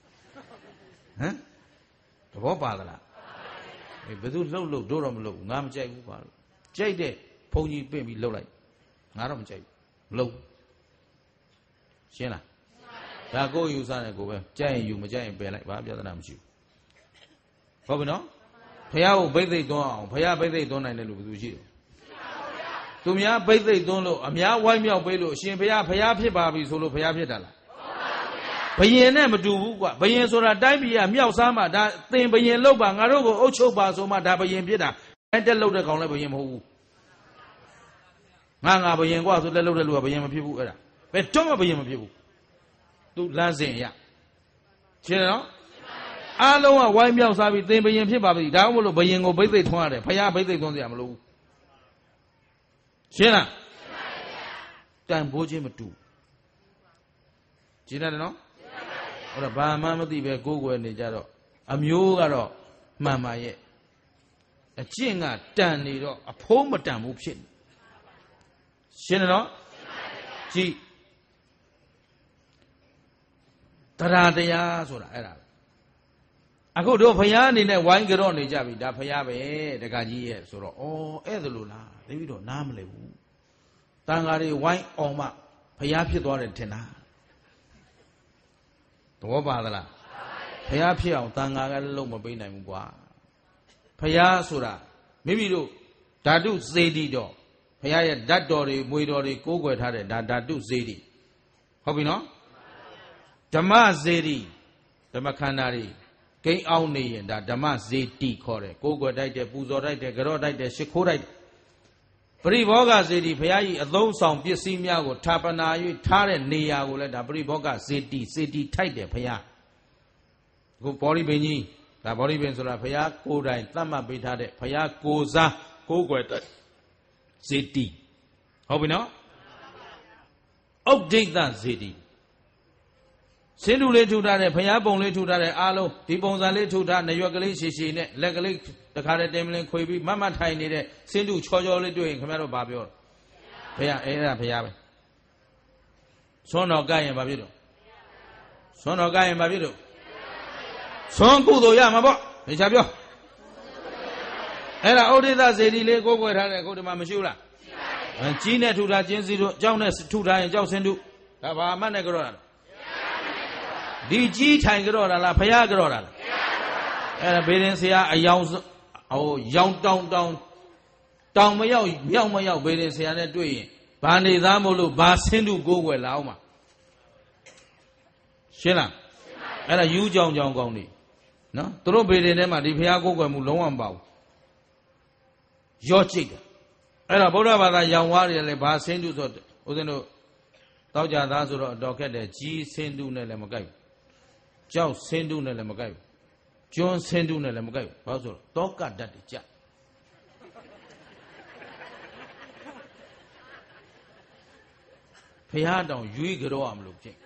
သဘောပါသလားဘယ်သူလှုပ်တို့တော့မလှုပ်ငါမကြိုက်ဘူးပါလို့ကြိုက်တဲ့ဘုန်းကြီးပင့်ပြီးလှုပ်လိုက်ငါတော့မကြိုက်ဘူးမလှုပ်ရှင်းလားဒါကိုယူစားတယ်ကိုပဲကြိုက်ရင်ယူမကြိုက်ရင်ပယ်လိုက်ဘာပြဿနာမရှိဘူးဟုတ်ပြီနော်ဖះကိုဘိသိက်သွန်းအောင်ဖះဘိသိက်သွန်းနိုင်တယ်လို့ဘယ်သူရှိတယ်သူများဘိသိက်သွန်းလို့အများဝိုင်းမြောက်ပေးလို့အရှင်ဖះဖြစ်ပါပြီဆိုလို့ဖះဖြစ်တာလားဘယင်နဲ့မတူဘူးကွာဘယင်ဆိုတာတိုင်းပြည်ကမြောက်စားမှဒါသင်ဘယင်လောက်ပါငါတို့ကိုအုပ်ချုပ်ပါဆိုမှဒါဘယင်ဖြစ်တာအဲ့တက်လောက်တဲ့ကောင်လည်းဘယင်မဟုတ်ဘူးငါဘယင်ကွာဆိုတက်လောက်တဲ့လူကဘယင်မဖြစ်ဘူးအဲ့ဒါဘယ်တော့မှဘယင်မဖြစ်ဘူးသူလမ်းစဉ်ရရှင်းနော်အားလုံးကဝိုင်းမြောက်စားပြီးသင်ဘယင်ဖြစ်ပါပြီဒါမှမဟုတ်ဘယင်ကိုဘိသိက်ထွန်းရတယ်ဖះဘိသိက်ထွန်းစရာမလိုဘူးရှင်းလားတန်ဖိုးခြင်းမတူရှင်းတယ်နော်ဟုတ်တော့ဘာမှမသိပဲကိုးကွယ်နေကြတော့အမျိုးကတော့မှန်ပါရဲ့အကျင့်ကတန်နေတော့အဖိုးမတန်ဘူးဖြစ်နေရှင်းတယ်နော်ကြည့်တရားတရားဆိုတာအဲ့ဒါအခုတို့ဖယားအနေနဲ့ဝိုင်းကြော့နေကြပြီဒါဖယားပဲတက္ကကြီးရဲ့ဆိုတော့အဲ့ဒါလို့လားတပည့်တော်နားမလဲဘူးတန်ဃာတွေဝိုင်းအောင်မှဖယားဖြစ်သွားတယ်ထင်တာသဘောပါသလားဖယားဖြစ်အောင်တန်ဃာကလည်းလုံးမပေးနိုင်ဘူးကွာဖယားဆိုတာမိမိတို့ဓာတုစေတီတော်ဖယားရဲ့ဓာတ်တော်တွေမွေတော်တွေကိုးကွယ်ထားတဲ့ဒါဓာတုစေတီဟုတ်ပြီနော်ဓမ္မစေတီဓမ္မခန္ဓာတွေကိန်းအောင်နေရင်ဒါဓမ္မစေတီခေါ်တယ်ကိုးကွယ်တိုက်တယ်ပူဇော်တိုက်တယ်ကြော့တိုက်တယ်ရှ िख ိုးတိုက်တယ်ပရိဘောဂစေတီဘုရားကြီးအသုံးဆောင်ပစ္စည်းများကိုဌာပနာ၍ထားတဲ့နေရာကိုလည်းဒါပရိဘောဂစေတီထိုက်တယ်ဘုရားအခုဘောဓိပင်ကြီးဒါဘောဓိပင်ဆိုတာဘုရားကိုယ်တိုင်သတ်မှတ်ပေးထားတဲ့ဘုရားကိုယ်စားကိုးကွယ်တဲ့စေတီဟုတ်ပြီနော်ဥဒိဋ္ဌစေတီစင်းတူလေးထူထားတဲ့ဘုရားပုံလေးထူထားတဲ့အားလုံးဒီပုံစံလေးထူထားနရွက်ကလေးရှည်ရှည်နဲ့လက်ကလေးတခါတည်းတင်မလင်းခွေပြီးမတ်ထိုင်နေတဲ့စင်းတူချောလေးတွေ့ရင်ခင်ဗျားတို့ဘာပြောဘုရားအဲ့ဒါဘုရားပဲဆွမ်းတော်ကရင်ဘာဖြစ်တော့ဆွမ်းတော်ကရင်ဘာဖြစ်တော့ဆွမ်းကုသိုလ်ရမှာပေါ့ဒီချာပြောအဲ့ဒါဩဒိသစေတီလေးကိုယ်ွယ်ထားတဲ့အခုဒီမှာမရှိဘူးလားကြီးနဲ့ထူထားကျင်းစီတို့ကြောက်နဲ့ထူထားရင်ကြောက်စင်းတူဒါဘာမှနဲ့ကြောတာဒီကြီးထိုင်ကြောတာလားဖယားကြောတာလားအဲ့ဒါဘေးရင်ဆရာအယောင်ရောင်တောင်မရောက်မြောက်မရောက်ဘေးရင်ဆရာနဲ့တွေ့ရင်ဘာနေသားမို့လို့ဘာဆင်းတူကိုးွယ်လာအောင်မှာရှင်းလားအဲ့ဒါယူကြောင်ကောင်းနေနော်သူတို့ဘေးရင်ထဲမှာဒီဖယားကိုးွယ်မှုလုံးဝမပါဘူးရော့ကြိတ်တယ်အဲ့ဒါဗုဒ္ဓဘာသာရောင်ဝါးတွေလည်းဘာဆင်းတူဆိုဦးဇင်းတို့တောက်ကြသားဆိုတော့တော်ခက်တယ်ကြီးဆင်းတူနဲ့လည်းမကိုက်ဘူးကြောက်ဆင်းတူနဲ့လည်းမကိုက်ဘူးကျွန်းဆင်းတူနဲ့လည်းမကိုက်ဘူးဘာလို့ဆိုတော့တောကတတ်တွေကြဖះတောင်ရွေးကြောရမလို့ဖြစ်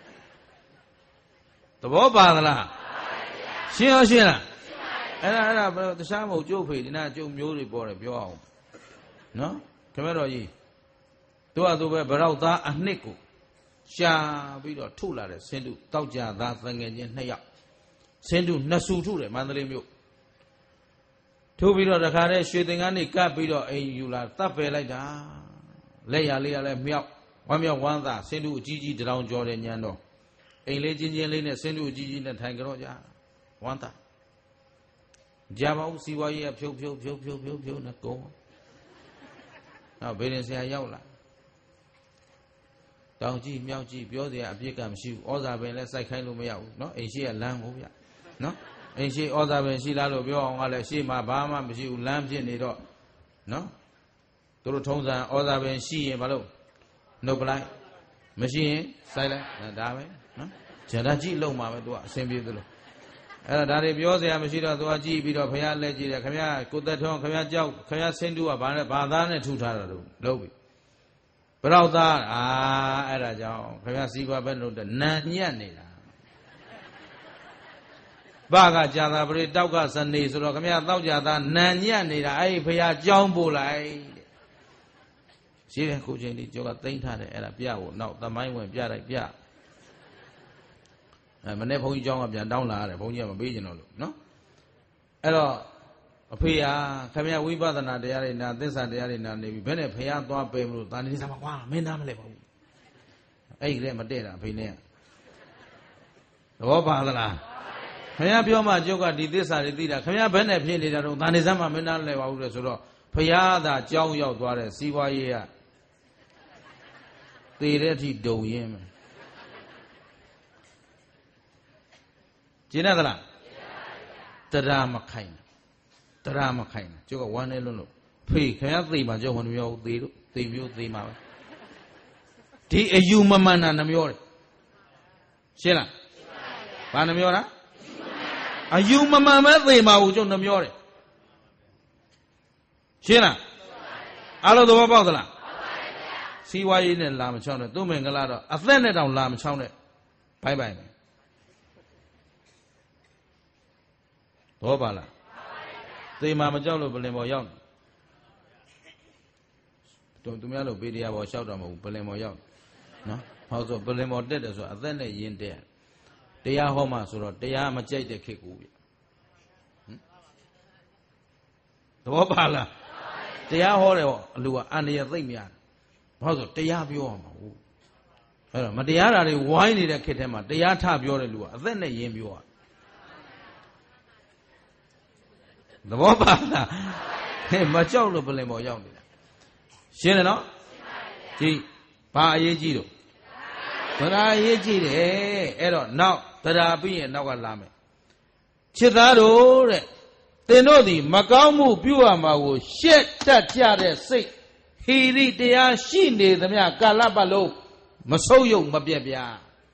သဘောပါသလားရှင်းရောရှင်းလားအဲ့ဒါတခြားမဟုတ်ကျုပ်ဖေဒီနာကျုပ်မျိုးတွေပေါ်တယ်ပြောအောင်နော်ခင်ဗျတော်ကြီးသူကသူပဲဗရောက်သားအနှစ်ကိုရှာပြီးတော့ထုလာတဲ့ဆင်းတုတောက်ကြသားသငယ်ချင်း2ယောက်ဆင်းတု2ဆူထုတယ်မန္တလေးမြို့ထုပြီးတော့တခါတည်းရွှေသင်္ကန်းနေကပ်ပြီးတော့အိမ်ယူလာတပ်ပယ်လိုက်တာလက်ရလေးကလည်းမြောက်ဝမ်းမြောက်ဝမ်းသာဆင်းတုအကြီးကြီးတရောင်ကျော်တဲ့ညံတော့အိမ်လေးချင်းချင်းလေးနဲ့ဆင်းတုအကြီးကြီးနဲ့ထိုင်ကြတော့ကြဝမ်းသာကြပါဦးစီဝါရေးကဖြုတ်နဲ့ကုန်နောက်ဘေးရင်ဆရာရောက်လာတောင်ကြည့်မြောက်ကြည့်ပြောစရာအပြစ်ကမရှိဘူးဩဇာပင်လည်းစိုက်ခိုင်းလို့မရဘူးเนาะအိမ်ရှိကလမ်းဟုတ်ဗျเนาะအိမ်ရှိဩဇာပင်ရှိလားလို့ပြောအောင်ကလည်းရှေ့မှာဘာမှမရှိဘူးလမ်းဖြစ်နေတော့เนาะသူတို့ထုံးစံဩဇာပင်ရှိရင်ဘာလို့နှုတ်ပလိုက်မရှိရင်စိုက်လိုက်ဒါပဲเนาะဂျာကြည့်လုံးမှာပဲသူကအဆင်ပြေသလိုအဲ့ဒါတွေပြောစရာမရှိတော့သူကကြည့်ပြီးတော့ဖះလက်ကြည့်တယ်ခင်ဗျာကိုသက်ထုံးခင်ဗျာကြောက်ခင်ဗျာဆင်းတူကဘာနဲ့ဘာသားနဲ့ထူထားတာလို့လုပ်ပြီဘရောက်သားအဲ့ဒါကြောင့်ခင်ဗျာစီးပွားပဲလို့နန်ညက်နေတာဘာကကြာသာပရိတောက်ကစနေဆိုတော့ခင်ဗျာတောက်ကြသားနန်ညက်နေတာအဲ့ဒီဖះကြောင်းပို့လိုက်တဲ့ရှိတယ်ခုချိန်ဒီကျောကသိမ့်ထားတယ်အဲ့ဒါပြဖို့နောက်သမိုင်းဝင်ပြလိုက်ပြမနေ့ဘုန်းကြီးကျောင်းကပြန်တောင်းလာရတယ်ဘုန်းကြီးကမပေးချင်တော့လို့နော်အဲ့တော့အဖေဟာခင်ဗျာဝိပဿနာတရားတွေနာသစ္စာတရားတွေနာနေပြီဘယ်နဲ့ဖះသွားပယ်မလို့တာနေစားမှာကွာမင်းသားမလဲပါဘူးအဲ့ဒီလည်းမတည့်တာအဖေနဲ့သဘောပါသလားခင်ဗျာပြောမှကျုပ်ကဒီသစ္စာတွေသိတာခင်ဗျာဘယ်နဲ့ဖြစ်နေတာတော့တာနေစားမှာမင်းသားလဲပါဘူးလေဆိုတော့ဖះသာကြောင်းရောက်သွားတဲ့စီးပွားရေးကသေတဲ့အထိဒုံရင်းမယ်ကျင်းရသလားတရားမခိုင်ကျုပ်ကဝမ်းနေလွန်းလို့ဖေခင်ဗျားသိမှာကျုပ်မနှမျောဘူးသေလို့သေမျိုးသေမှာပဲဒီအယူမမှန်တာနှမျောတယ်ရှင်းလားဘာနှမျောတာအယူမမှန်ပဲသေမှာဘူးကျုပ်နှမျောတယ်ရှင်းလားအားလုံးသဘောပေါက်သလားစီဝါရေးနဲ့လာမချောင်းနဲ့သူ့မင်္ဂလာတော့အသက်နဲ့တောင်လာမချောင်းနဲ့ဘိုင်မယ်ဘောပါလားသေမာမကြောက်လို့ပလင်ပေါ်ရောက်သူများလို့ဘေးတရားပေါ်လျှောက်တော့မဟုတ်ဘူးပလင်ပေါ်ရောက်နော်ဟောဆိုပလင်ပေါ်တက်တယ်ဆိုအသက်နဲ့ယဉ်တက်တရားဟောမှဆိုတော့တရားမကြိုက်တဲ့ခေတ်ကူဗျသဘောပါလားတရားဟောတယ်အလူကအန္တရာယ်သိမ့်များဘာလို့ဆိုတရားပြောရမှာဟုတ်အဲ့တော့မတရားတာတွေဝိုင်းနေတဲ့ခေတ်ထဲမှာတရားထပြောတဲ့လူကအသက်နဲ့ယဉ်ပြောရသဘောပါလားဟဲ့မကြောက်လို့ပလင်ပေါ်ရောက်နေတာရှင်းတယ်နော်ကြည့်ဘာအရေးကြီးတော့တရားအရေးကြီးတယ်အဲ့တော့နောက်တရားပြီးရင်နောက်ကလာမယ်ချစ်သားတို့တဲ့သင်တို့သည်မကောင်းမှုပြုရမှာကိုရှက်တတ်ကြတဲ့စိတ်ဟီရိတရားရှိနေသမျှကာလပတ်လုံးမဆုပ်ယုပ်မပြက်ပြား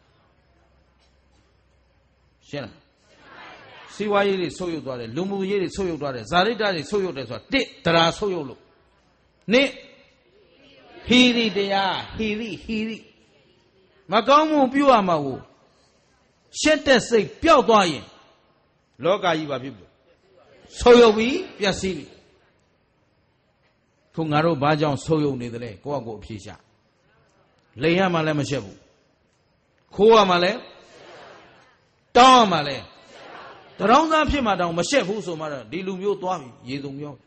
ရှင်းလားစီဝါရေးတွေဆုပ်ယုပ်သွားတယ်လူမှုရေးတွေဆုပ်ယုပ်သွားတယ်ဇာတိတတွေဆုပ်ယုပ်တယ်ဆိုတာတစ်တရားဆုပ်ယုပ်လို့နှစ်ဟီရိတရားဟီရိမကောင်းမှုပြုရမှာကိုရှက်တဲ့စိတ်ပျောက်သွားရင်လောကကြီးဘာဖြစ်လဲဆုပ်ယုပ်ပြီးပျက်စီးပြီခုငါတို့ဘာကြောင့်ဆုပ်ယုပ်နေသလဲကိုယ့်အကိုအဖြေရှာလိန်ရမှလည်းမရှက်ဘူးခိုးရမှလည်းတောင်းရမှလည်းတရောင်းသားဖြစ်မှတောင်မရှက်ဘူးဆိုမှတော့ဒီလူမျိုးသွားပြီရေစုံမျိုး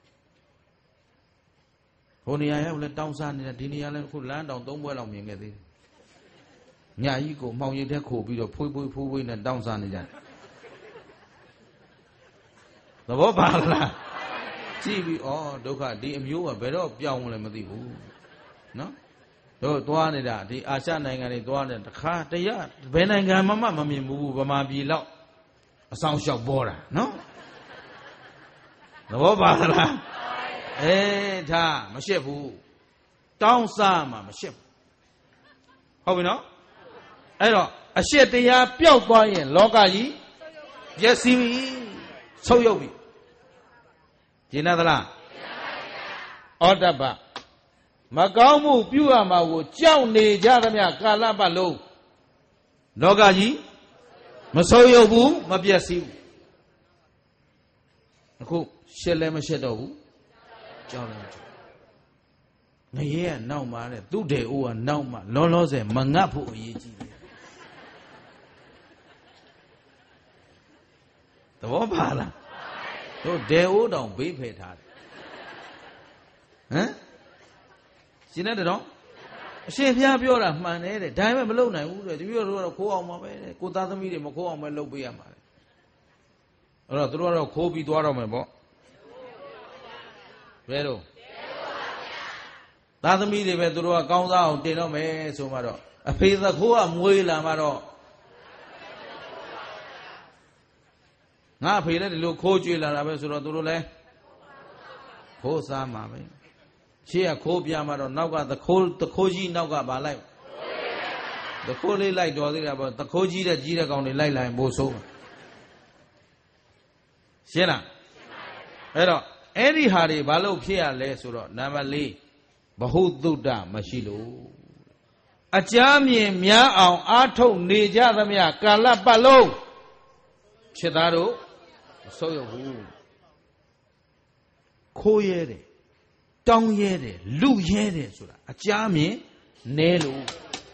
ဟိုနေရာရောက်လဲတောင်းစားနေတာဒီနေရာလဲခုလမ်းတောင်၃ဘွဲလောက်မြင်ခဲ့သေးတယ်ညကြီးကိုမှောင်ရိပ်ထဲခိုးပြီးတော့ဖွေးနဲ့တောင်းစားနေကြတယ်သဘောပါလားကြည့်ပြီးဩဒုက္ခဒီအမျိုးကဘယ်တော့ပြောင်းလဲမသိဘူးနော်တို့သွားနေတာဒီအာရှနိုင်ငံတွေသွားနေတခါတရဘယ်နိုင်ငံမှမမြင်ဘူးဗမာပြည်လောက်အဆောင်လျှောက်ပေါ်တာနော်သဘောပါလားဒါမရှက်ဘူးတောင်းစားမှမရှက်ဘူးဟုတ်ပြီနော်အဲ့တော့အရှက်တရားပျောက်သွားရင်လောကကြီးပျက်စီးပြီဆုပ်ယုပ်ပြီရှင်းသလားဩတ္တပမကောင်းမှုပြုရမှာကိုကြောက်နေကြသမျှကာလပတ်လုံးလောကကြီးမဆုပ်ယုပ်ဘူးမပျက်စီးဘူးအခုရှက်လည်းမရှက်တော့ဘူးကြောက်တယ်ငရဲကနောက်မှာတဲ့သူ့ဒေအိုးကနောက်မှာလောလောဆယ်မငတ်ဖို့အရေးကြီးတယ်သဘောပါလားတို့ဒေအိုးတောင်ဘေးဖယ်ထားတယ်ဟမ်ရှင်းတဲ့တော့အရှင်ဘုရားပြောတာမှန်တယ်တဲ့ဒါပေမဲ့မလုပ်နိုင်ဘူးတဲ့ဒီပြောတော့ခိုးအောင်မှာပဲတဲ့ကိုသားသမီးတွေမခိုးအောင်ပဲလုပ်ပေးရမှာတဲ့အဲ့တော့သူတို့ကတော့ခိုးပြီးသွားတော့မယ်ပေါ့ဘယ်လိုသားသမီးတွေပဲသူတို့ကကောင်းစားအောင်တင်တော့မယ်ဆိုမှတော့အဖေသခိုးကမွေးလာမှတော့ငါအဖေလည်းဒီလိုခိုးကြွေလာတာပဲဆိုတော့သူတို့လည်းခိုးစားမှာပဲရှေ့ကခိုးပြမှာတော့နောက်ကသခိုးကြီးနောက်ကဗာလိုက်သခိုးလေးလိုက်တော်သေးတာပေါ့သခိုးကြီးတဲ့ကောင်တွေလိုက်လာရင်ဘိုးဆုံးရှင်းလားအဲ့တော့အဲ့ဒီဟာတွေဘာလို့ဖြစ်ရလဲဆိုတော့နံပါတ်၄ဘဟုသုတ္တမရှိလို့အကြမ်းမြင်များအောင်အားထုတ်နေကြသမျှကာလပတ်လုံးဖြစ်သားတို့မဆုပ်ယုပ်ဘူးခိုးရဲတယ်တောင်းရဲတယ်လူရဲတယ်ဆိုတာအကြမ်းမြင်နဲလို့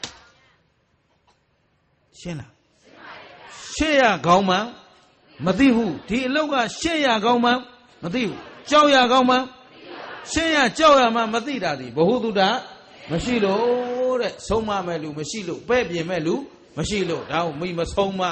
ရှင်းလားရှေ့ရကောင်းမှမသိဘူးဒီအလောက်ကရှေ့ရကောင်းမှမသိဘူးကြောက်ရကောင်းမှရှင်းရကြောက်ရမှမသိတာဒီဘဟုတုတ္တမရှိလို့တဲ့ဆုံးမမဲ့လူမရှိလို့ပဲ့ပြင်မဲ့လူမရှိလို့ဒါကိုမိမဆုံးမ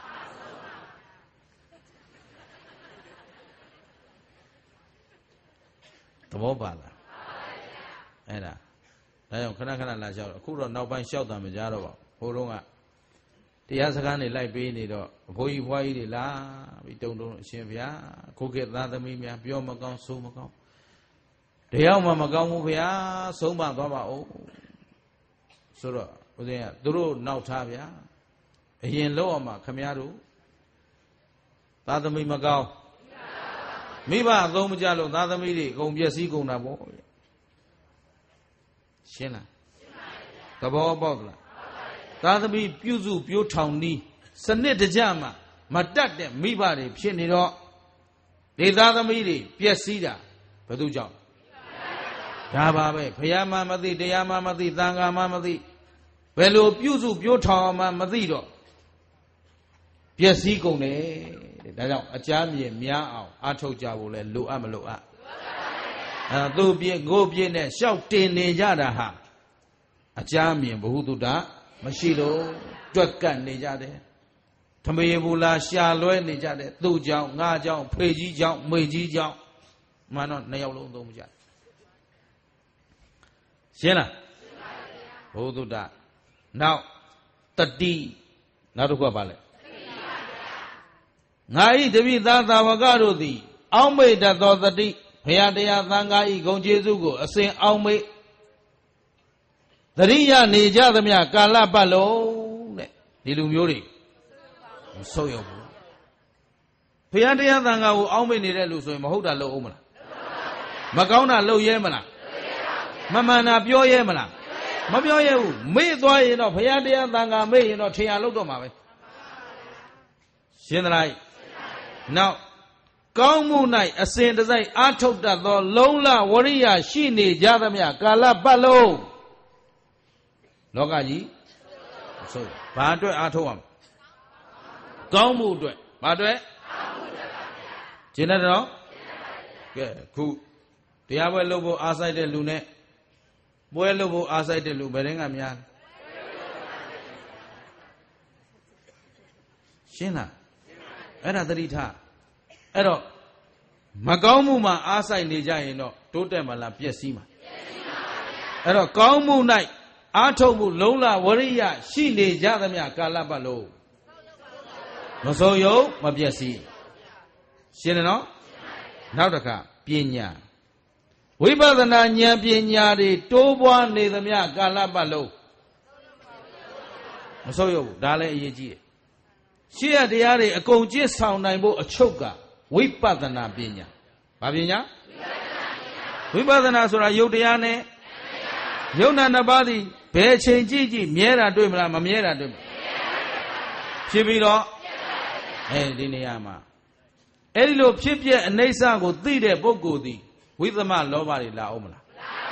သဘောပါလားအဲ့ဒါကြောင့်ခဏခဏလာလျှောက်အခုတော့နောက်ပိုင်းလျှောက်တာမကြတော့ပါဘူးဟိုတုန်းကတရားစကားတွေလိုက်ပေးနေတော့အဖိုးကြီးဖွားကြီးတွေလာပြီးတုံအရှင်ဗျာခုခေတ်သားသမီးများပြောမကောင်းဆိုးမကောင်းတရားမှမကောင်းဘူးဗျာဆုံးမသွားပါဦးဆိုတော့ဦးဇင်းကသူတို့နောက်ထားဗျာအရင်လောက်အောင်မှခမည်းတော်သားသမီးမကောင်းမိဘအသုံးမကြလို့သားသမီးတွေအကုန်ပျက်စီးကုန်တာပေါ့ရှင်းလားသဘောပေါက်လားသားသမီးပြုစုပြိုးထောင်နီးစနစ်တကျမှမတတ်တဲ့မိဘတွေဖြစ်နေတော့ပဒီသားသမီးတွေပျက်စီးတာဘယ်သူကြောင့်ဒါပါပဲဘုရားမှမသိတရားမှမသိသံဃာမှမသိဘယ်လိုပြုစုပြောထောင်မှမသိတော့ပျက်စီးကုန်တယ်တဲ့ဒါကြောင့်အကြမ်းမြင်များအောင်အားထုတ်ကြဖို့လဲလိုအပ်မလိုအပ်သူ့ပြည့်ကိုပြည့်နဲ့ရှောက်တင်နေကြတာဟာအကြမ်းမြင်ဘဟုတုတမရှိလို့တွက်ကပ်နေကြတယ်ထမေဘူလာရှာလွဲနေကြတယ်သူ့ကြောင့်ငါကြောင့်ဖေကြီးကြောင့်မိကြီးကြောင့်မှန်တော့နှစ်ယောက်လုံးသုံးမကြရှင်းလားဘုသူတ္တနောက်တတိနောက်တစ်ခုကပါလဲငါဤတပိသားသာဝကတို့သည်အောက်မေ့တတ်သောတတိဘုရားတရားသံဃာဤဂုဏ်ကျေးဇူးကိုအစဉ်အောက်မေ့တတိယနေကြသမျှကာလပတ်လုံးတဲ့ဒီလူမျိုးတွေမဆုတ်ရဘူးဘုရားတရားသံဃာကိုအောက်မေ့နေတဲ့လူဆိုရင်မဟုတ်တာလုပ်အောင်မလားမကောင်းတာလုပ်ရဲမလားမမှန်တာပြောရဲမလားမပြောရဲဘူးမေ့သွားရင်တော့ဘုရားတရားသံဃာမေ့ရင်တော့ထင်ရလုပ်တော့မှာပဲရှင်းသလားနောက်ကောင်းမှု၌အစဉ်တစိုက်အာထုတ်တတ်သောလုံလဝရိယရှိနေကြသမျှကာလပတ်လုံးလောကကြီးဆိုဘာအတွက်အာထုတ်ရမလဲကောင်းမှုအတွက်ဘာအတွက်ကျင်းတဲ့တော့ကဲခုတရားပွဲလုပ်ဖို့အားစိုက်တဲ့လူနဲ့ပွဲလုပ်ဖို့အားစိုက်တဲ့လူဘယ်ရင်ကများရှင်းလားအဲ့ဒါသတိထားအဲ့တော့မကောင်းမှုမှာအားစိုက်နေကြရင်တော့တိုးတက်မှလားပျက်စီးမှာအဲ့တော့ကောင်းမှု၌အားထုတ်မှုလုံလဝရိယရှိနေကြသမျှကာလပတ်လုံးမဆုံးယုံမပျက်စီးရှင်းတယ်နော်နောက်တစ်ခါပညာဝိပဿနာဉာဏ်ပညာတွေတိုးပွားနေသမျှကာလပတ်လုံးမဆုံးယုံဘူးဒါလည်းအရေးကြီးတယ်ရှေ့ရတရားတွေအကုန်ကျင့်ဆောင်နိုင်ဖို့အချုပ်ကဝိပဿနာပညာဘာပညာဝိပဿနာဆိုတာယုတ်တရားနဲ့ယုံနာနှစ်ပါးသည်ဘယ်အချိန်ကြည့်ကြည့်မြဲတာတွေ့မလားမမြဲတာတွေ့မလားဖြစ်ပြီးတော့ဒီနေရာမှာအဲ့ဒီလိုဖြစ်ပြအနိစ္စကိုသိတဲ့ပုဂ္ဂိုလ်သည်ဝိသမလောဘတွေလာအောင်မလား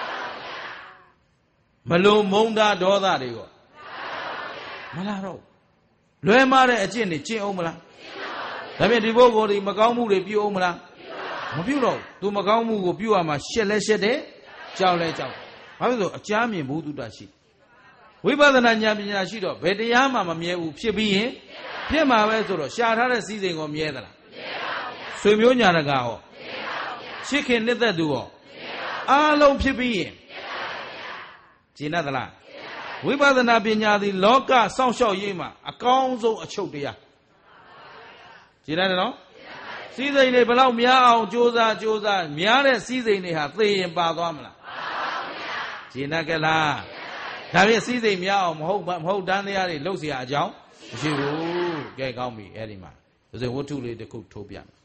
မလိုမုန်းတာဒေါသတွေရောမလာတော့လွဲမှားတဲ့အကျင့်တွေကျင့်အောင်မလားဒါဖြင့်ဒီပုဂ္ဂိုလ်ဒီမကောင်းမှုတွေပြုအောင်မလားမပြုတော့သူမကောင်းမှုကိုပြုရမှာရှက်လဲရှက်တယ်ကြောက်လဲကြောက်ဘာဖြစ်လို့အကြမ်းမြင်ဘုသူတ္တရှိဝိပဿနာဉာဏ်ပညာရှိတော့ဘယ်တရားမှမမြဲဘူးဖြစ်ပြီးရင်ဖြစ်မှာပဲဆိုတော့ရှာထားတဲ့စည်းစိမ်ကိုမြဲသလားဆွေမျိုးညာတကာဟောရှစ်ခင်နှစ်သက်သူဟောအားလုံးဖြစ်ပြီးရင်ကျင့်တတ်သလားဝိပဿနာပညာသည်လောကစောင့်ရှောက်ရေးမှာအကောင်းဆုံးအချုပ်တရားကျင့်တတ်တယ်နော်စည်းစိမ်တွေဘလောက်များအောင်ကြိုးစားများတဲ့စည်းစိမ်တွေဟာသေရင်ပါသွားမလားကျင့်တတ်ကြလားဒါဖြင့်စည်းစိမ်များအောင်မဟုတ်တန်းတရားတွေလှုပ်เสียအကြောင်းမရှိဘူးကဲကောင်းပြီအဲ့ဒီမှာဆိုရင်ဝတ္ထုလေးတစ်ခုထိုးပြမယ်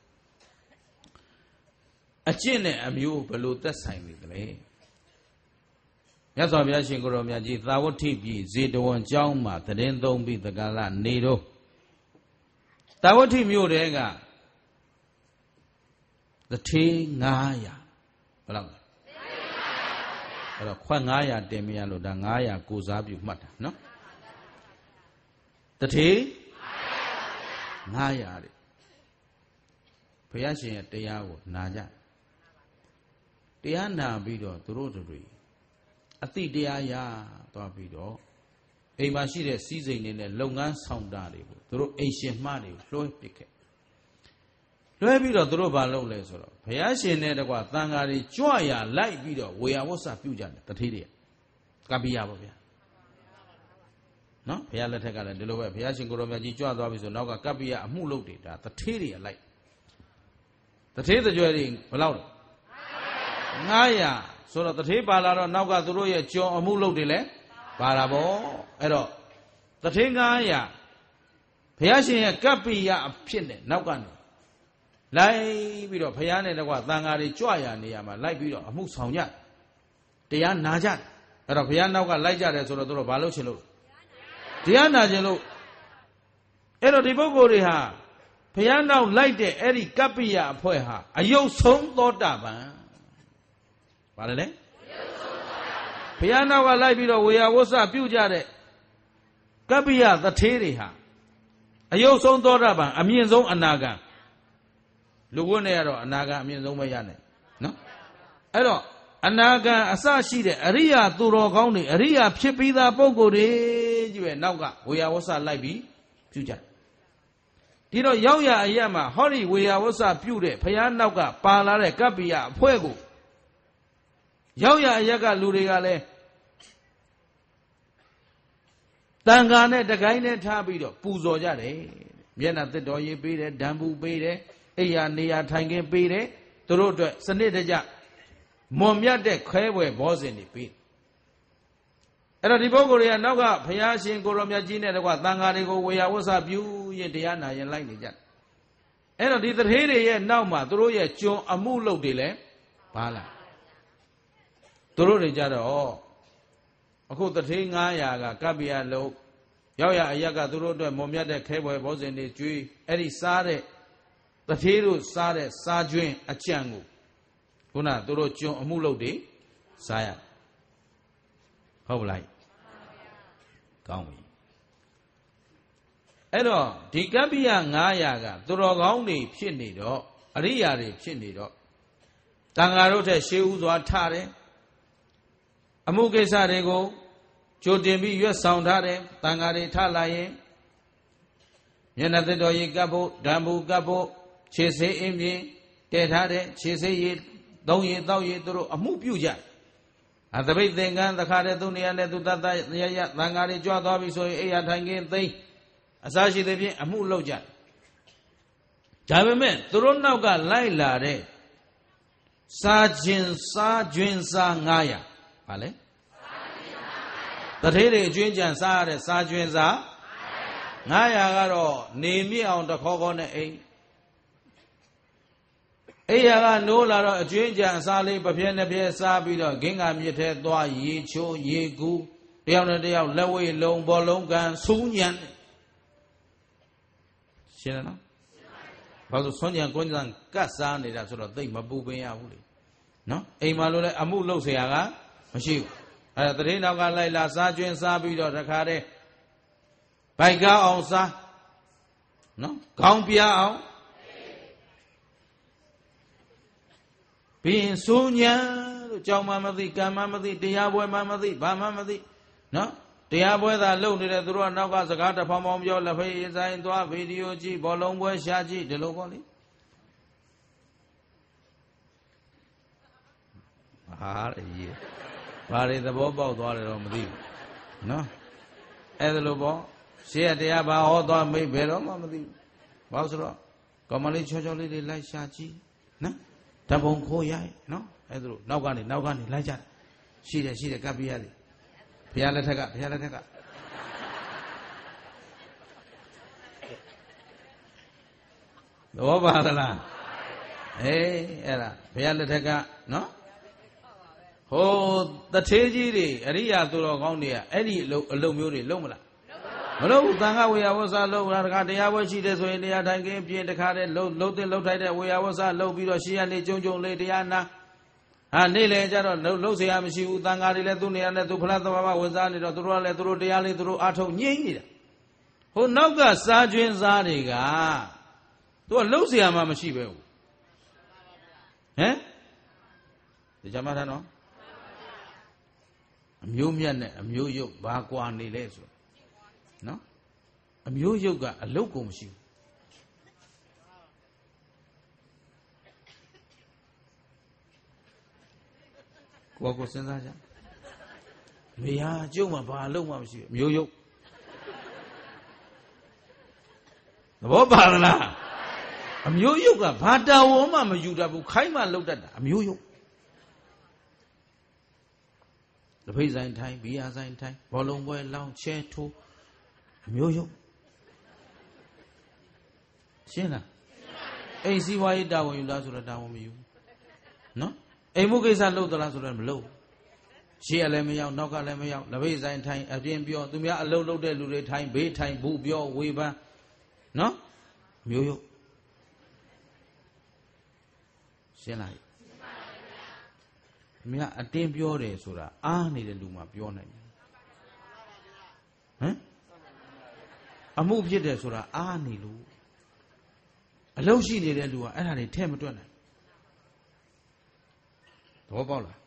အကျင့်နဲ့အမျိုးဘယ်လိုသက်ဆိုင်နေသလဲမြတ်စွာဘုရားရှင်ကိုရောမြတ်ကြီးသာဝတိပြည်ဇေတဝန်ကျောင်းမှာသတင်းသုံးပြီးတက္ကလနေတော့သာဝတိမြို့တဲကတထေး900ဘယ်လောက်လဲအဲ့တော့ခွက်900တင်မရလို့ဒါ900ကိုစားပြုမှတ်တာနော်တထေး900တဲ့ဘုရားရှင်ရဲ့တရားကိုနာကြတရားနာပြီးတော့သူတို့တွေအတိတရားရသွားပြီးတော့အိမ်မှာရှိတဲ့စည်းစိမ်တွေနဲ့လုပ်ငန်းဆောင်တာတွေကိုသူတို့အိမ်ရှင်မှတွေကိုလွှဲပစ်ခဲ့လွှဲပြီးတော့သူတို့ဘာလုပ်လဲဆိုတော့ဘုရားရှင်နဲ့တကွာသံဃာတွေကြွရလိုက်ပြီးတော့ဝေယဝဆပြုကြတယ်တထေးတွေကကပ္ပိယပါဗျာနော်ဘုရားလက်ထက်ကလည်းဒီလိုပဲဘုရားရှင်ကိုရောမြတ်ကြီးကြွသွားပြီဆိုနောက်ကကပ္ပိယအမှုလုပ်တယ်ဒါတထေးတွေကလိုက်တထေးတကြွယ်တွေဘယ်လောက်လဲ900ဆိုတော့တထေးပါလာတော့နောက်ကသူတို့ရဲ့ကြော်အမှုလုပ်တယ်လဲပါတာပေါ့အဲ့တော့တထေး900ဘုရားရှင်ရဲ့ကပ္ပိယအဖြစ်နဲ့နောက်ကနေလိုက်ပြီးတော့ဘုရားနဲ့တကွသံဃာတွေကြွရနေရမှာလိုက်ပြီးတော့အမှုဆောင်ကြတရားနာကြအဲ့တော့ဘုရားနောက်ကလိုက်ကြတယ်ဆိုတော့သူတို့ဘာလုပ်ချင်လို့တရားနာခြင်းလို့အဲ့တော့ဒီပုဂ္ဂိုလ်တွေဟာဘုရားနောက်လိုက်တဲ့အဲ့ဒီကပ္ပိယအဖွဲ့ဟာအယုတ်ဆုံးသောတာပန်ဘာလဲဘုရားနောက်ကလိုက်ပြီးတော့ဝေယဝစ္စပြုကြတဲ့ကပ္ပိယသထေးတွေဟာအယုတ်ဆုံးသောတာပန်အမြင့်ဆုံးအနာဂံလူဝတ်နဲ့ကတော့အနာဂံအမြင့်ဆုံးပဲရနိုင်နော်အဲ့တော့အနာဂံအစရှိတဲ့အရိယာသူတော်ကောင်းတွေအရိယာဖြစ်ပြီးသားပုဂ္ဂိုလ်တွေကြီးပဲနောက်ကဝေယဝစ္စလိုက်ပြီးပြုကြဒီတော့ရောက်ရအရက်မှာဟောဒီဝေယဝစ္စပြုတဲ့ဘုရားနောက်ကပါလာတဲ့ကပ္ပိယအဖွဲ့ကိုရောက်ရအရက်ကလူတွေကလည်းတန်ခါနဲ့တကိုင်းနဲ့ထားပြီးတော့ပူဇော်ကြတယ်မျက်နှာသစ်တော်ရေးပေးတယ်ဓံပူပေးတယ်အိယာနေရာထိုင်ခင်းပေးတယ်သူတို့အတွက်စနစ်တကျမွန်မြတ်တဲ့ခဲပွဲဘောဇင်တွေပေးအဲ့တော့ဒီပုဂ္ဂိုလ်တွေကနောက်ကဘုရားရှင်ကိုရောမြတ်ကြီးနဲ့တကွတန်ခါတွေကိုဝေယဝစ္စပြုရင်တရားနာရင်လိုက်နေကြအဲ့တော့ဒီတထေးတွေရဲ့နောက်မှာသူတို့ရဲ့ကျွန်အမှုလုပ်တွေလည်းပါလာသူတို့တွေကြတော့အခုတထေး900ကကပ္ပိယလုံးရောက်ရအရက်ကသူတို့အတွက်မွန်မြတ်တဲ့ခဲပွဲဘောဇင်တွေကျွေးအဲ့ဒီစားတဲ့တထေးတို့စားတဲ့စားကျွင်းအကြံကိုခုနသူတို့ကျွန်အမှုလုပ်တွေစားရဟုတ်ပလားကောင်းပြီအဲ့တော့ဒီကပ္ပိယ900ကသူတော်ကောင်းတွေဖြစ်နေတော့အရိယာတွေဖြစ်နေတော့တန်ဃာတို့ထက်ရှေးဥစွာထားတယ်အမှုကိစ္စတွေကိုကြိုတင်ပြီးရွက်ဆောင်ထားတယ်တန်ဃာတွေထလာရင်မျက်နှာသစ်တော်ရေကပ်ဖို့ဓံဘူကပ်ဖို့ခြေဆေးအင်းပြင်းတည်ထားတဲ့ခြေဆေးရေသုံးရေတောက်ရေသူတို့အမှုပြုကြအသပိတ်သင်္ကန်းသခါတဲ့သူနေရာနဲ့သူတတ်တရရတန်ဃာတွေကြွသွားပြီဆိုရင်အိယာထိုင်ခင်းသိမ်းအစရှိသဖြင့်အမှုလုပ်ကြဒါပေမဲ့သူတို့နောက်ကလိုက်လာတဲ့စားခြင်းစားကျွင်းစား900ဘာလဲတထေးတွေအကျွင်းကြံစားရတဲ့စားကျွင်းစား900ကတော့နေမြင့်အောင်တခေါခေါနဲ့အိယာကနိုးလာတော့အကျွင်းကြံအစားလေးပပြဲနှစ်ပြဲစားပြီးတော့ဂင်္ဂမြစ်ထဲသွားရေချိုးရေကူးတယောက်နဲ့တယောက်လက်ဝဲလုံးဘောလုံးကန်စူးညံရှင်းတယ်နော်ဘာလို့ဆွမ်းညံကွန်းကြံကတ်စားနေတာဆိုတော့သိမပူပင်ရဘူးလေနော်အိမ်မှာလို့လဲအမှုလုပ်เสียကမရှိဘူးအဲ့ဒါတတိနောက်ကလိုက်လာစားကျွင်းစားပြီးတော့တခါတည်းဘိုက်ကားအောင်စားနော်ခေါင်းပြအောင်ဘင်းစူးညံလို့ကြောင်မှမသိကံမှမသိတရားပွဲမှမသိဘာမှမသိနော်တရားပွဲသာလုပ်နေတဲ့သူတို့ကနောက်ကစကားတစ်ဖောင်ဖောင်ပြောလက်ဖေးရင်ဆိုင်သွားဗီဒီယိုကြည့်ဘောလုံးပွဲရှာကြည့်ဒီလိုပေါ့လေဟာရေဘာတွေသဘောပေါက်သွားတယ်တော့မသိဘူးနော်အဲ့ဒါလိုပေါ့ရှေ့ကတရားဘာဟောသွားမိဘယ်တော့မှမသိဘူးဘာလို့ဆိုတော့ကောမလေးချောချောလေးတွေလိုက်ရှာကြည့်နော်ဓာတ်ပုံခိုးရိုက်နော်အဲ့ဒါလိုနောက်ကနေလိုက်ကြတယ်ရှိတယ်ကပ္ပိယတွေဘုရားလက်ထက်ကသဘောပါသလားအဲ့ဒါဘုရားလက်ထက်ကနော်ဟိုတထေးကြီးတွေအရိယာသူတော်ကောင်းတွေကအဲ့ဒီအလုပ်မျိုးတွေလုပ်မလားမလုပ်ဘူးတန်ခါဝေယဝစ္စလုပ်တာတခါတရားပွဲရှိတယ်ဆိုရင်တရားထိုင်ခင်းပြင်တခါတည်းလှုပ်ထိုက်တဲ့ဝေယဝစ္စလုပ်ပြီးတော့ရှေ့ကနေကြုံလေးတရားနာဟာနေ့လေကျတော့လှုပ်เสียမရှိဘူးတန်ခါတွေလည်းသူ့နေရာနဲ့သူဖလားသဘာဝဝင်စားနေတော့သူတို့ကလည်းသူတို့တရားလေးသူတို့အားထုတ်ငြိမ့်နေတာဟိုနောက်ကစားကျွင်းစားတွေကသူကလှုပ်เสียမှမရှိပဲဘူးဟမ်ဒီကြမှာနော်အမျိုးမြတ်နဲ့အမျိုးရုပ်ဘာကွာနေလဲဆိုနော်အမျိုးရုပ်ကအလုတ်ကိုမရှိဘူးကိုစဉ်းစားကြမေဟာကျုပ်မှာဘာအလုတ်မှမရှိဘူးအမျိုးရုပ်သဘောပါလားအမျိုးရုပ်ကဘာတာဝန်မှမယူတတ်ဘူးခိုင်းမှလုတ်တတ်တာအမျိုးရုပ်လဖိတ်ဆိုင်ထိုင်ဘီယာဆိုင်ထိုင်ဘောလုံးပွဲလောင်းချဲထိုးအမျိုးရုပ်ရှင်းလားအိမ်စီးပွားရေးတာဝန်ယူလားဆိုတော့တာဝန်မယူနော်အိမ်မှုကိစ္စလုပ်သလားဆိုတော့မလုပ်ရှေ့ကလည်းမရောက်နောက်ကလည်းမရောက်လဖိတ်ဆိုင်ထိုင်အပြင်ပြောသူများအလုပ်လုပ်တဲ့လူတွေထိုင်ဘေးထိုင်ဘူးပြောဝေဖန်နော်မျိုးရုပ်ရှင်းလားမြတ်အတင်းပြောတယ်ဆိုတာအားနေတဲ့လူမှပြောနိုင်တယ်ဟမ်အမှုဖြစ်တယ်ဆိုတာအားနေလို့အလုံးရှိနေတဲ့လူကအဲ့ဒါတွေထဲမတွက်နိုင်သဘောပေါက်လား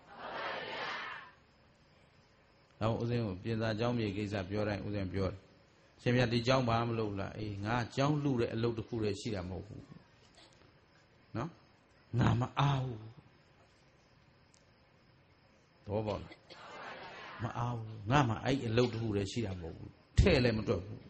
နောက်ဦးဇင်းကိုပြင်စာကျောင်းမြေကိစ္စပြောတိုင်းဦးဇင်းပြောတယ်ရှင်မြတ်ဒီကျောင်းဘာမလုပ်လားအေးငါကျောင်းလူတဲ့အလုပ်တစ်ခုတည်းရှိတာမဟုတ်ဘူးနော်ငါမအားဘူးသဘောပေါက်လားမအားဘူးငါမှအဲ့အလုပ်တစ်ခုတည်းရှိတာမဟုတ်ဘူးထဲ့လည်းမတွက်ဘူး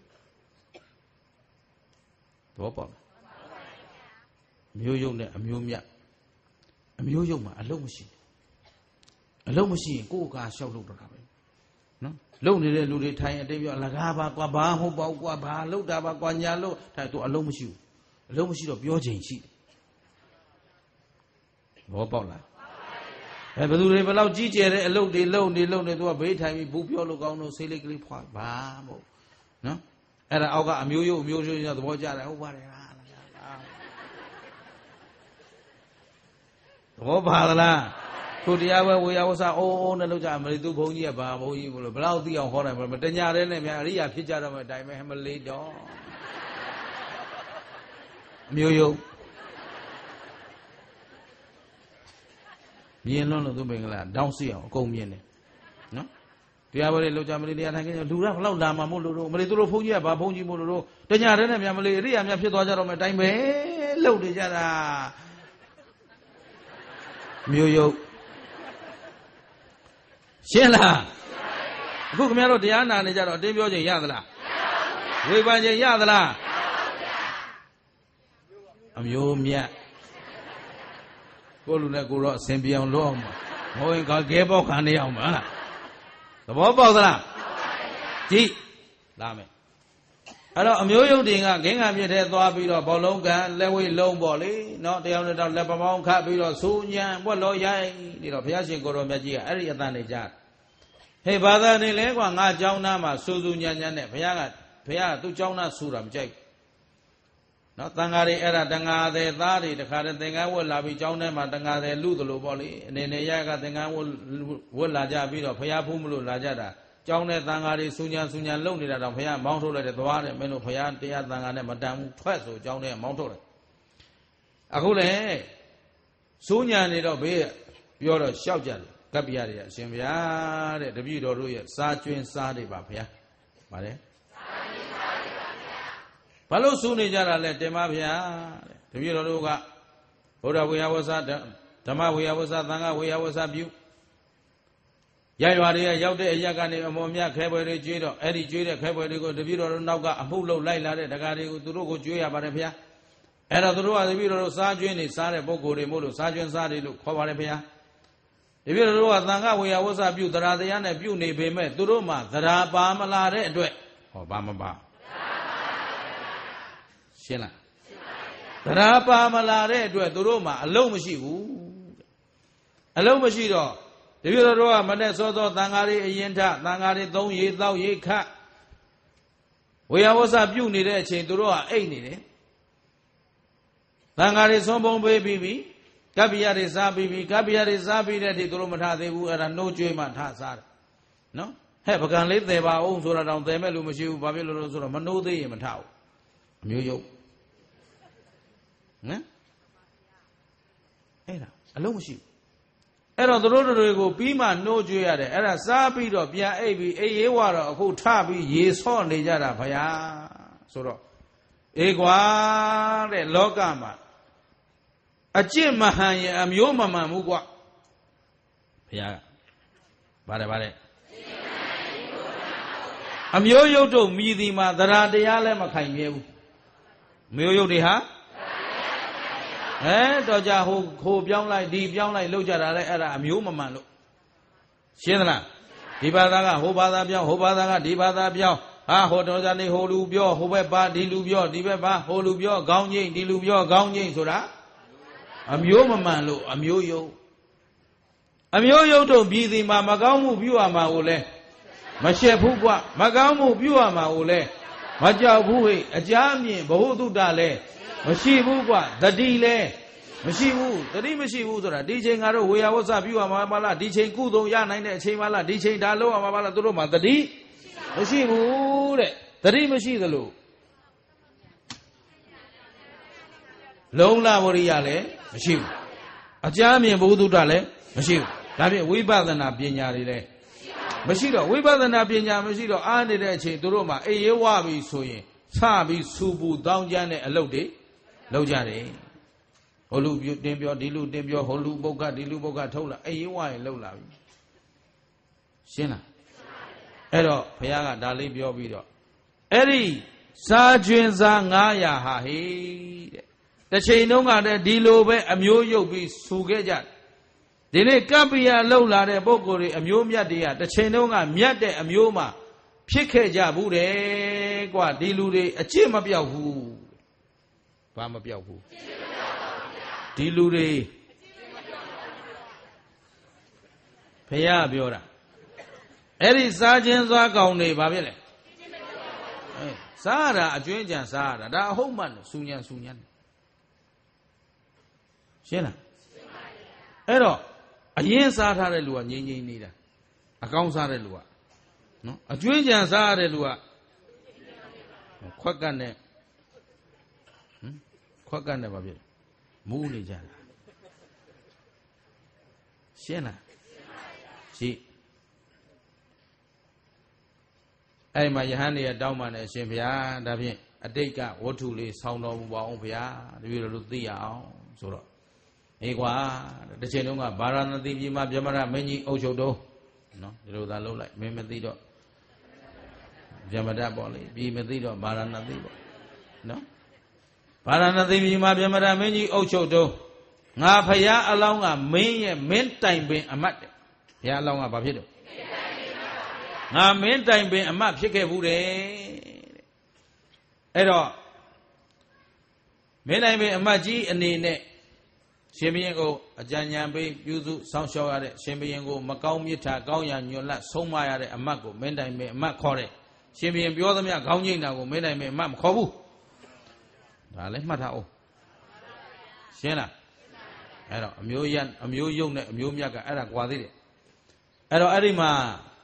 သဘောပေါက်လားမျိုးယုံနဲ့အမျိုးမြတ်အမျိုးယုံမှာအလုံးမရှိအလုံးမရှိရင်ကိုယ်ကားလျှောက်လုပ်တော့တာပဲနော်လုံနေတဲ့လူတွေထိုင်အတိတ်ပြောအလကားပါကွာဘာမဟုတ်ပါဘူးကွာဘာလုပ်တာပါကွာညာလို့ထိုင်သူအလုံးမရှိဘူးအလုံးမရှိတော့ပြောချိန်ရှိတယ်ဘောပေါက်လားဘယ်သူတွေဘယ်လောက်ကြီးကျယ်တဲ့အလုပ်တွေလုပ်နေသူကဘေးထိုင်ပြီးဘူးပြောလို့ကောင်းလို့ဆေးလေးကလေးဖွာဘာမဟုတ်နော်အဲ့ဒါအောက်ကအမျိုးယုံအမျိုးယုံသဘောကျတယ်ဟုတ်ပါတယ်ဟာသဘောပါသလားကိုတရားပဲဝေယဝဆအိုးနဲ့လောက်ကြမလေးသူဘုန်းကြီးကဘာဘုန်းကြီးဘလို့ဘလောက်သိအောင်ဟောတယ်မတညာတဲ့နဲ့များအရိယာဖြစ်ကြတော့မှအတိုင်းပဲမလေးတော့အမျိုးယုံမြင်လွန်းလို့သူမင်္ဂလာတောင်းစီအောင်အကုန်မြင်တယ်နော်တရားပဲလောက်ကြမလေးတရားထိုင်ခင်လူရဘလောက်လာမှမို့လို့မလေးသူတို့ဘုန်းကြီးကဘာဘုန်းကြီးမို့လို့တညာတဲ့နဲ့များမလေးအရိယာများဖြစ်သွားကြတော့မှအတိုင်းပဲလှုပ်နေကြတာမျိုးယုံရှင်းလားအခုခင်ဗျားတို့တရားနာနေကြတော့အတင်းပြောချိန်ရသလားဝေဖန်ချိန်ရသလားအမျိုးမြတ်ကိုလူနဲ့ကိုတော့အစဉ်ပြေအောင်လုပ်အောင်ပါမဟုတ်ရင်ကဲပေါက်ခံနေအောင်ပါသဘောပေါက်သလားကြည့်လာမယ်အဲ့တော့အမျိုးယုတ်တင်ကဂင်းကမြစ်ထဲသွားပြီးတော့ဘောလုံးကန်လက်ဝဲလုံးပေါ့လေနော်တယောက်နဲ့တော့လက်ပမောင်းခတ်ပြီးတော့စူညံပွက်လို့ရိုက်ဒီတော့ဘုရားရှင်ကိုတော်မြတ်ကြီးကအဲ့ဒီအတန်နေကြဟေးဘာသာနေလဲကွာငါเจ้าနာမှာစူစူညံညံနဲ့ဘုရားကသူ့เจ้าနာစူတာမကြိုက်နော်တန်ဃာတွေအဲ့ဒါတန်ဃာတွေသားတွေတခါတည်းသင်္ကန်းဝတ်လာပြီးเจ้าထဲမှာတန်ဃာတွေလူသလိုပေါ့လေအနေနဲ့ရကသင်္ကန်းဝတ်လာကြပြီးတော့ဘုရားဖူးမလို့လာကြတာကျောင်းနဲ့သံဃာတွေစူညာလုံနေတာတော့ဘုရားမောင်းထုတ်လိုက်တယ်သွားတယ်မင်းတို့ဘုရားတရားသံဃာနဲ့မတန်ဘူးထွက်ဆိုကျောင်းထဲမောင်းထုတ်တယ်အခုလေစူညာနေတော့ဘေးပြောတော့ရှောက်ကြတယ်ကပ္ပိယတွေအရှင်ဘုရားတဲ့တပည့်တော်တို့ရဲ့စားကျွင်းစားတွေပါဘုရားဗါတယ်ဘာလို့စူနေကြတာလဲတင်ပါဗျာတဲ့တပည့်တော်တို့ကဘုရားဝေယဝဆဓမ္မဝေယဝဆသံဃာဝေယဝဆပြုရရွာတွေကရောက်တဲ့အရက်ကနေအမော်မြခဲပွဲတွေကျွေးတော့အဲ့ဒီကျွေးတဲ့ခဲပွဲတွေကိုတပည့်တော်တို့နောက်ကအမှုလုပ်လိုက်လာတဲ့တရားတွေကိုသူတို့ကိုကျွေးရပါတယ်ဗျာအဲ့တော့သူတို့ကတပည့်တော်တို့စားကျွင်းနေစားတဲ့ပုဂ္ဂိုလ်တွေမို့လို့စားကျွင်းစားတယ်လို့ခေါ်ပါတယ်ဗျာတပည့်တော်တို့ကသံဃာဝေယဝဆပြုတရားတရားနဲ့ပြုနေပေမဲ့သူတို့မှသရာပါမလာတဲ့အတွက်ဟောဘာမပါရှင်းလားသရာပါမလာတဲ့အတွက်သူတို့မှအလုံးမရှိဘူးအလုံးမရှိတော့တပည့်တော်တို့ကမနဲ့စောစောသံဃာတွေအရင်ထသံဃာတွေသုံးရေတောက်ရေခတ်ဝေယဝဆပြုတ်နေတဲ့အချိန်သူတို့ကအိတ်နေတယ်သံဃာတွေဆုံးပုံပေးပြီးပြီကပ္ပိယတွေစားပြီးပြီကပ္ပိယတွေစားပြီးတဲ့အထိသူတို့မထသေးဘူးအဲ့ဒါနှိုးကြွေးမှထစားတယ်နော်ဟဲ့ပကံလေးတယ်ပါအောင်ဆိုတာတောင်တယ်မဲ့လို့မရှိဘူးဘာဖြစ်လို့လဲဆိုတော့မနှိုးသေးရင်မထဘူးအမျိုးယုတ်နော်အဲ့ဒါအလုံးမရှိဘူးအဲ့တော့သူတို့တွေကိုပြီးမှနှိုးကြွေးရတယ်အဲ့ဒါစားပြီးတော့ပြန်အိပ်ပြီးအေးရေးဝါတော့အခုထပြီးရေဆော့နေကြတာဗျာဆိုတော့အေးကွာတဲ့လောကမှာအကျင့်မဟန်ရင်အမျိုးမမှန်ဘူးကွာဘုရားကဗါတယ်အမျိုးယုတ်တို့မြည်သည်မှာသရတရားလည်းမခိုင်မြဲဘူးမျိုးယုတ်တွေဟာတော့ကြဟိုပြောင်းလိုက်ဒီပြောင်းလိုက်လောက်ကြတာလဲအဲ့ဒါအမျိုးမမှန်လို့ရှင်းသလားဒီဘာသာကဟိုဘာသာပြောင်းဟိုဘာသာကဒီဘာသာပြောင်းဟာဟိုတော်ကြနေဟိုလူပြောဟိုဘက်ပါဒီလူပြောဒီဘက်ပါဟိုလူပြောခေါင်းငိမ့်ဒီလူပြောခေါင်းငိမ့်ဆိုတာအမျိုးမမှန်လို့အမျိုးယုတ်တို့ပြည်စီမှာမကောင်းမှုပြုရမှာကိုလဲမရှက်ဘူးကွမကောင်းမှုပြုရမှာကိုလဲမကြောက်ဘူးဟိအကြမ်းမြင်ဘ ഹു တုတလဲမရှိဘူးကွတတိလဲမရှိဘူးတတိမရှိဘူးဆိုတာဒီချိန်ကတော့ဝေယဝဆပြုရမှာပါလားဒီချိန်ကုသိုလ်ရနိုင်တဲ့အချိန်ပါလားဒီချိန်ဒါလုပ်ရမှာပါလားသူတို့မှာတတိမရှိဘူးတဲ့တတိမရှိသလိုလုံလဝရိယလည်းမရှိဘူးအကြမ်းမြင်ဘုဒ္ဓလည်းမရှိဘူးဒါဖြင့်ဝိပဿနာပညာတွေလည်းမရှိတော့ဝိပဿနာပညာမရှိတော့အားနေတဲ့အချိန်သူတို့မှာအေးရဝပြီဆိုရင်စပြီးစူပူတောင်းကြတဲ့အလုပ်တွေလုပ်ကြတယ်ဟိုလူတင်ပြောဒီလူတင်ပြောဟိုလူပုဂ္ဂဒီလူပုဂ္ဂထုတ်လာအေးရဝရင်လုပ်လာပြီရှင်းလားအဲ့တော့ဘုရားကဒါလေးပြောပြီးတော့အဲ့ဒီစားကျွင်းစား900ဟာဟေးတဲ့တစ်ချိန်တုန်းကတည်းဒီလိုပဲအမျိုးရုပ်ပြီးဆူခဲ့ကြဒီနေ့ကပ္ပိယလှုပ်လာတဲ့ပုဂ္ဂိုလ်တွေအမျိုးမြတ်တွေကတစ်ချိန်တုန်းကမြတ်တဲ့အမျိုးမှာဖြစ်ခဲ့ကြဘူးတယ်ကွာဒီလူတွေအကျင့်မပြောက်ဘူးဘာမပြောက်ဘူးဒီလူတွေဘုရားပြောတာအဲ့ဒီစားခြင်းစားကောင်တွေဘာဖြစ်လဲစားရတာအကျွင်းကြံစားရတာဒါအဟုတ်မှန်စူညံရှင်းလားအဲ့တော့အရင်စားထားတဲ့လူကငြိမ့်ငြိမ့်နေတာအကောင်းစားတဲ့လူကနော်အကျွင်းကြံစားရတဲ့လူကခွက်ကတ်နဲ့ဘာဖြစ်မူးနေကြတာရှင်းလားရှိအဲ့မှာယဟန်တွေကတောင်းပန်တယ်ရှင်ဘုရားဒါဖြင့်အတိတ်ကဝတ္ထုလေးဆောင်းတော်မူပါအောင်ဘုရားတပည့်တော်တို့သိရအောင်ဆိုတော့အေးကွာတစ်ချိန်လုံးကဗာရာဏသီပြည်မှာဗြဟ္မဏမင်းကြီးအုပ်ချုပ်တော့နော်ဒီလိုသာလုပ်လိုက်မင်းမသိတော့ဗြဟ္မဏပေါ့လေပြည်မသိတော့ဗာရာဏသီပေါ့နော်ဗာရာဏသီပြည်မှာဗြဟ္မဏမင်းကြီးအုပ်ချုပ်တော့ငါဖရာအလောင်းကမင်းရဲ့မင်းတိုင်ပင်အမတ်တဲ့ဘုရားအလောင်းကဘာဖြစ်တော့ငါမင်းတိုင်ပင်အမတ်ဖြစ်ခဲ့ဘူးတဲ့အဲ့တော့မင်းတိုင်ပင်အမတ်ကြီးအနေနဲ့ရှင်ဘုရင်ကိုအကြံဉာဏ်ပေးပြုစုစောင့်ရှောက်ရတဲ့ရှင်ဘုရင်ကိုမကောင်းမြစ်တာကောင်းရာညွတ်လတ်ဆုံးမရတဲ့အမတ်ကိုမင်းတိုင်ပင်အမတ်ခေါ်တယ်ရှင်ဘုရင်ပြောသမျှခေါင်းငိမ့်တာကိုမင်းတိုင်ပင်အမတ်မခေါ်ဘူးဒါလည်းမှတ်ထားအောင်ရှင်းလားအဲ့တော့အမျိုးယုတ်နဲ့အမျိုးမြတ်ကအဲ့ဒါကွာသေးတယ်အဲ့တော့အဲ့ဒီမှာ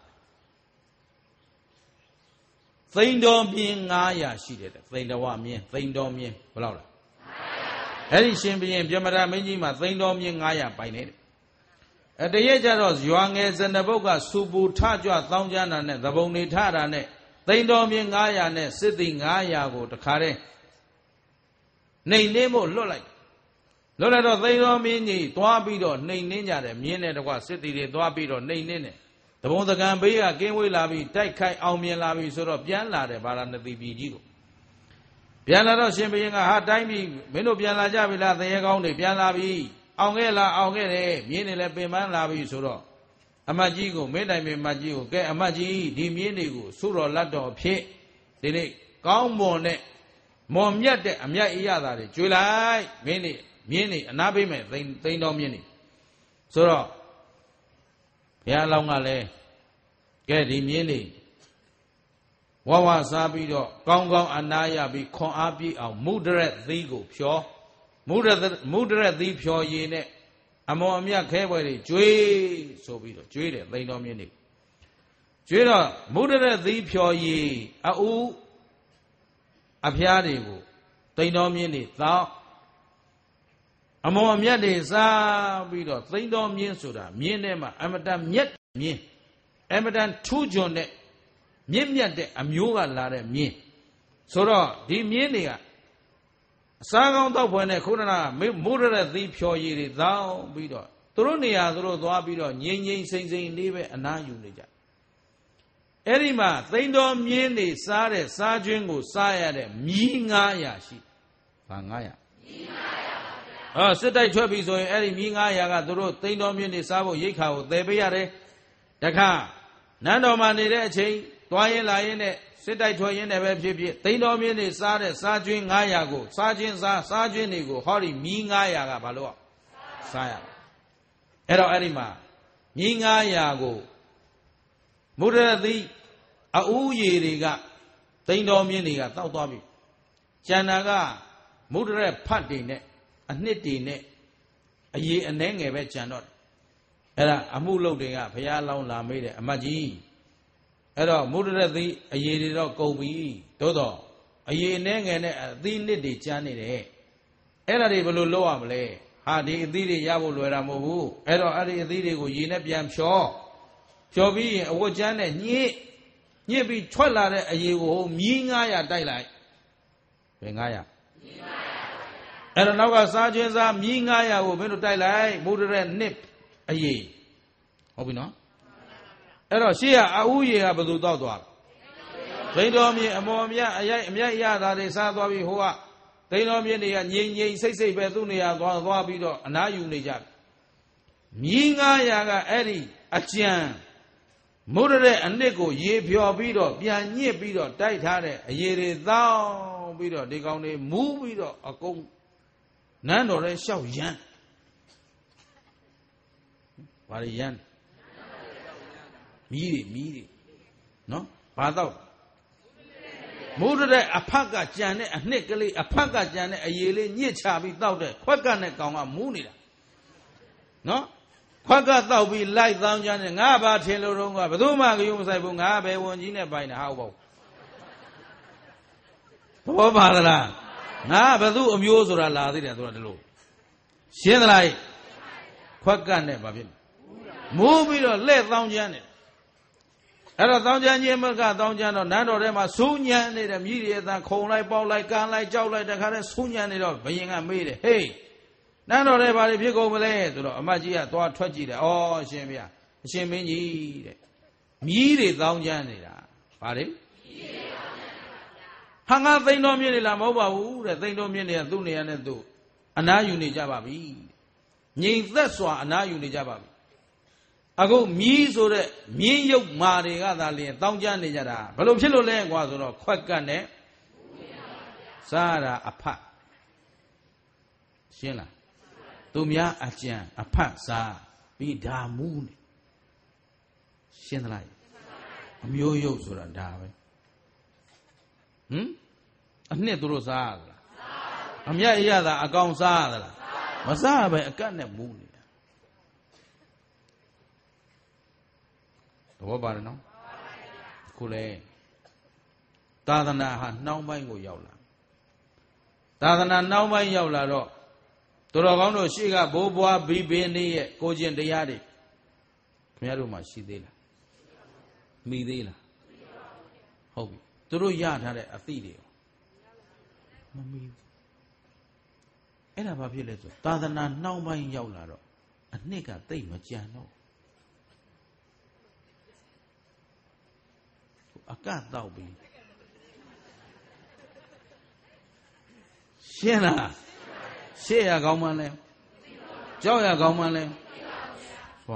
သိန်းတော်မြင်း900ရှိတယ်သိန်းတော်မြင်းသိန်းတော်မြင်းဘယ်လောက်လဲအဲ့ဒီရှင်ဘုရင်ဗြဟ္မဏမင်းကြီးမှာသိန်းတော်မြင်း900ပိုင်နေတယ်အတရက်ကျတော့ရွာငယ်ဇနဘုတ်ကစူပူထကြွတောင်းကြတာနဲ့သဘုံနေထတာနဲ့သိန်းတော်မြင်း900နဲ့စစ်သည်900ကိုတခါတည်းနှိမ်နှင်းဖို့လွတ်လိုက်တော့သိန်းတော်မြင်းကြီးသွားပြီးတော့နှိမ်နှင်းကြတယ်မြင်းနဲ့တကွစစ်သည်တွေသွားပြီးတော့နှိမ်နှင်းတယ်တဘုံတကံဘေးကကင်းဝေးလာပြီးတိုက်ခိုက်အောင်မြင်လာပြီးဆိုတော့ပြန်လာတယ်ဗာရာဏသီပြည်ကြီးကိုပြန်လာတော့ရှင်ဘုရင်ကဟာတိုင်းပြီမင်းတို့ပြန်လာကြပြီလားတရေကောင်းတွေပြန်လာပြီအောင်ခဲ့လားအောင်ခဲ့တယ်မြင်းတွေလည်းပင်ပန်းလာပြီဆိုတော့အမတ်ကြီးကိုမင်းတိုင်ပင်မတ်ကြီးကိုကဲအမတ်ကြီးဒီမြင်းတွေကိုဆုတော်လက်တော်ဖြစ်ဒီနေ့ကောင်းမွန်တဲ့မွန်မြတ်တဲ့အမြတ်အရသာတွေကျွေးလိုက်မြင်းတွေအနာပေးမယ်သိန်းတော်မြင်းတွေဆိုတော့ဘုရားလောင်းကလည်းကဲဒီမြင်းတွေဝဝစားပြီးတော့ကောင်းကောင်းအနာရပြီးခွန်အားပြည့်အောင်မုဒရက်သီးကိုဖြောမုဒရက်သီးဖြောရည်နဲ့အမော်အမြတ်ခဲပွဲတွေကျွေးဆိုပြီးတော့ကျွေးတယ်သိန်းတော်မြင်းတွေကျွေးတော့မုဒရက်သီးဖြောရည်အူအဖျားတွေကိုသိန်းတော်မြင်းတွေသောက်အမော်အမြတ်တွေစားပြီးတော့သိန်းတော်မြင်းဆိုတာမြင်းထဲမှာအမတန်မြတ်မြင်းအမတန်ထူးချွန်တဲ့မြင့်မြတ်တဲ့အမျိုးကလာတဲ့မြင်းဆိုတော့ဒီမြင်းတွေကအစားကောင်းတောက်ဖွယ်နဲ့ခုနကမိုးရတဲ့သီးဖြော်ရည်တွေသောင်းပြီးတော့သူတို့နေရာသူတို့သွားပြီးတော့ငြိမ်ငြိမ်စိမ့်စိမ့်လေးပဲအနားယူနေကြအဲ့ဒီမှာသိန်းတော်မြင်းတွေစားတဲ့စားကျွင်းကိုစားရတဲ့မြီး900ရှိဘာ900မြီး900စစ်တိုက်ထွက်ပြီဆိုရင်အဲ့ဒီမြီး900ကသူတို့သိန်းတော်မြင်းတွေစားဖို့ရိတ်ခါကိုသယ်ပေးရတယ်တခါနန်းတော်မှာနေတဲ့အချိန်သွားရင်လာရင်နဲ့စစ်တိုက်ထွက်ရင်လည်းပဲဖြစ်ဖြစ်သိန်းတော်မြင်းတွေစားတဲ့စားကျွင်း900ကိုစားကျွင်းတွေကိုဟောဒီမြီး900ကဘာလို့စားရအဲ့တော့အဲ့ဒီမှာမြီး900ကိုမုဒရတိအူးရည်တွေကသိန်းတော်မြင်းတွေကတောက်သွားပြီကျန်တာကမုဒရဖတ်တွေနဲ့အနှစ်တွေနဲ့အရေးအနှဲငယ်ပဲကြံတော့အဲ့ဒါအမှုလုပ်တွေကဘုရားလောင်းလာမေးတယ်အမတ်ကြီးအဲ့တော့မုဒရသီအရေးတွေတော့ကုန်ပြီသို့တော့အရေးအနှဲငယ်နဲ့အသီးနစ်တွေကြမ်းနေတယ်အဲ့ဒါတွေဘယ်လိုလုပ်ရမလဲဟာဒီအသီးတွေရဖို့လွယ်တာမဟုတ်ဘူးအဲ့တော့အဲ့ဒီအသီးတွေကိုရေနဲ့ပြန်ဖြောပြီးရင်အဝတ်ကျန်းနဲ့ညှစ်ပြီးထွက်လာတဲ့အရေးကိုမြီး900တိုက်လိုက်ဘယ်900အဲ့တော့နောက်ကစားချင်းစားမြီး900ကိုမင်းတို့တိုက်လိုက်မုဒရက်နှစ်အရေးဟုတ်ပြီနော်အဲ့တော့ရှေ့ကအူးရေကဘယ်သူတောက်သွားလဲဒိန်တော်မြေအမော်မြတ်အမြိုက်ရတာတွေစားသွားပြီးဟိုကဒိန်တော်မြေတွေကငြိမ်စိတ်ပဲသူ့နေရာသွားပြီးတော့အနားယူနေကြမြီး900ကအဲ့ဒီအကြံမုဒရက်အနှစ်ကိုရေဖြော်ပြီးတော့ပြန်ညစ်ပြီးတော့တိုက်ထားတဲ့အရေတွေသောင်းပြီးတော့ဒီကောင်တွေမူးပြီးတော့အကုန်နန်းတော်ရဲ့ရှောက်ရမ်းဘာတွေရမ်းမီးတွေနော်ဘာတော့မုဒရက်အဖက်ကကြံတဲ့အနှစ်ကလေးအဖက်ကကြံတဲ့အရေလေးညစ်ချပြီးတောက်တဲ့ခွက်ကနဲ့ကောင်ကမူးနေတာနော်ခွက်ကတောက်ပြီးလိုက်သောင်းချမ်းနဲ့ငါဘာထင်လို့တော့ကဘယ်သူမှကြုံမဆိုင်ဘူးငါပဲဝန်ကြီးနဲ့ပိုင်တာဟုတ်ပါဘူးဘောပါသလားငါဘယ်သူအမျိုးဆိုတာလာသေးတယ်ဆိုတာဒီလိုရှင်းသလားခွက်ကနဲ့ဘာဖြစ်မူးပြီးတော့လက်သောင်းချမ်းနဲ့အဲ့တော့သောင်းချမ်းချင်းမကသောင်းချမ်းတော့နန်းတော်ထဲမှာစူးညံနေတဲ့မြည်ရည်သားခုံလိုက်ပေါက်လိုက်ကန်လိုက်ကြောက်လိုက်တခါတည်းစူးညံနေတော့ဘယင်ကမေးတယ်ဟေးနန်းတော်ထဲဘာတွေဖြစ်ကုန်မလဲဆိုတော့အမတ်ကြီးကသွားထွက်ကြည့်တယ်ဩအရှင်ဗျာအရှင်မင်းကြီးတဲ့မြည်တွေသောင်းချမ်းနေတာဘာတွေဟာငါသိန်းတော်မြင့်နေလားမဟုတ်ပါဘူးတဲ့သိန်းတော်မြင့်နေတာသူ့နေရာနဲ့သူအနားယူနေကြပါပြီငြိမ်သက်စွာအနားယူနေကြပါပြီအခုမြည်ဆိုတဲ့မြင်းရုပ်မာတွေကသာလျှင်တောင်းကြနေကြတာဘယ်လိုဖြစ်လို့လဲကွာဆိုတော့ခွက်ကတ်နဲ့စားတာအဖတ်ရှင်းလားသူများအကြံအဖတ်စားပြီးဒါမူးနေရှင်းသလားအမျိုးရုပ်ဆိုတာဒါပဲအနှစ်သူတို့စားရသလားအမြတ်ရတာအကောင်စားရသလားမစားပဲအကတ်နဲ့မူးနေဘောပါတယ်နော်ခုလေသာသနာဟာနှောင်းပိုင်းကိုရောက်လာသာသနာနှောင်းပိုင်းရောက်လာတော့သူတော်ကောင်းတို့ရှေ့ကဘိုးဘွားဘီဘင်းလေးရဲ့ကိုကျင့်တရားတွေခင်ဗျားတို့မှရှိသေးလားမိသေးလားဟုတ်ပြီသူတို့ရထားတဲ့အသည့်တွေမမီဘူးအဲ့ဒါဘာဖြစ်လဲဆိုသာသနာနှောင်းပိုင်းရောက်လာတော့အနှစ်ကတိတ်မကြံတော့အကတ်တော့ပြီရှင်းလားရှေ့ရကောင်းမှန်းလဲကြောက်ရကောင်းမှန်းလဲစွာ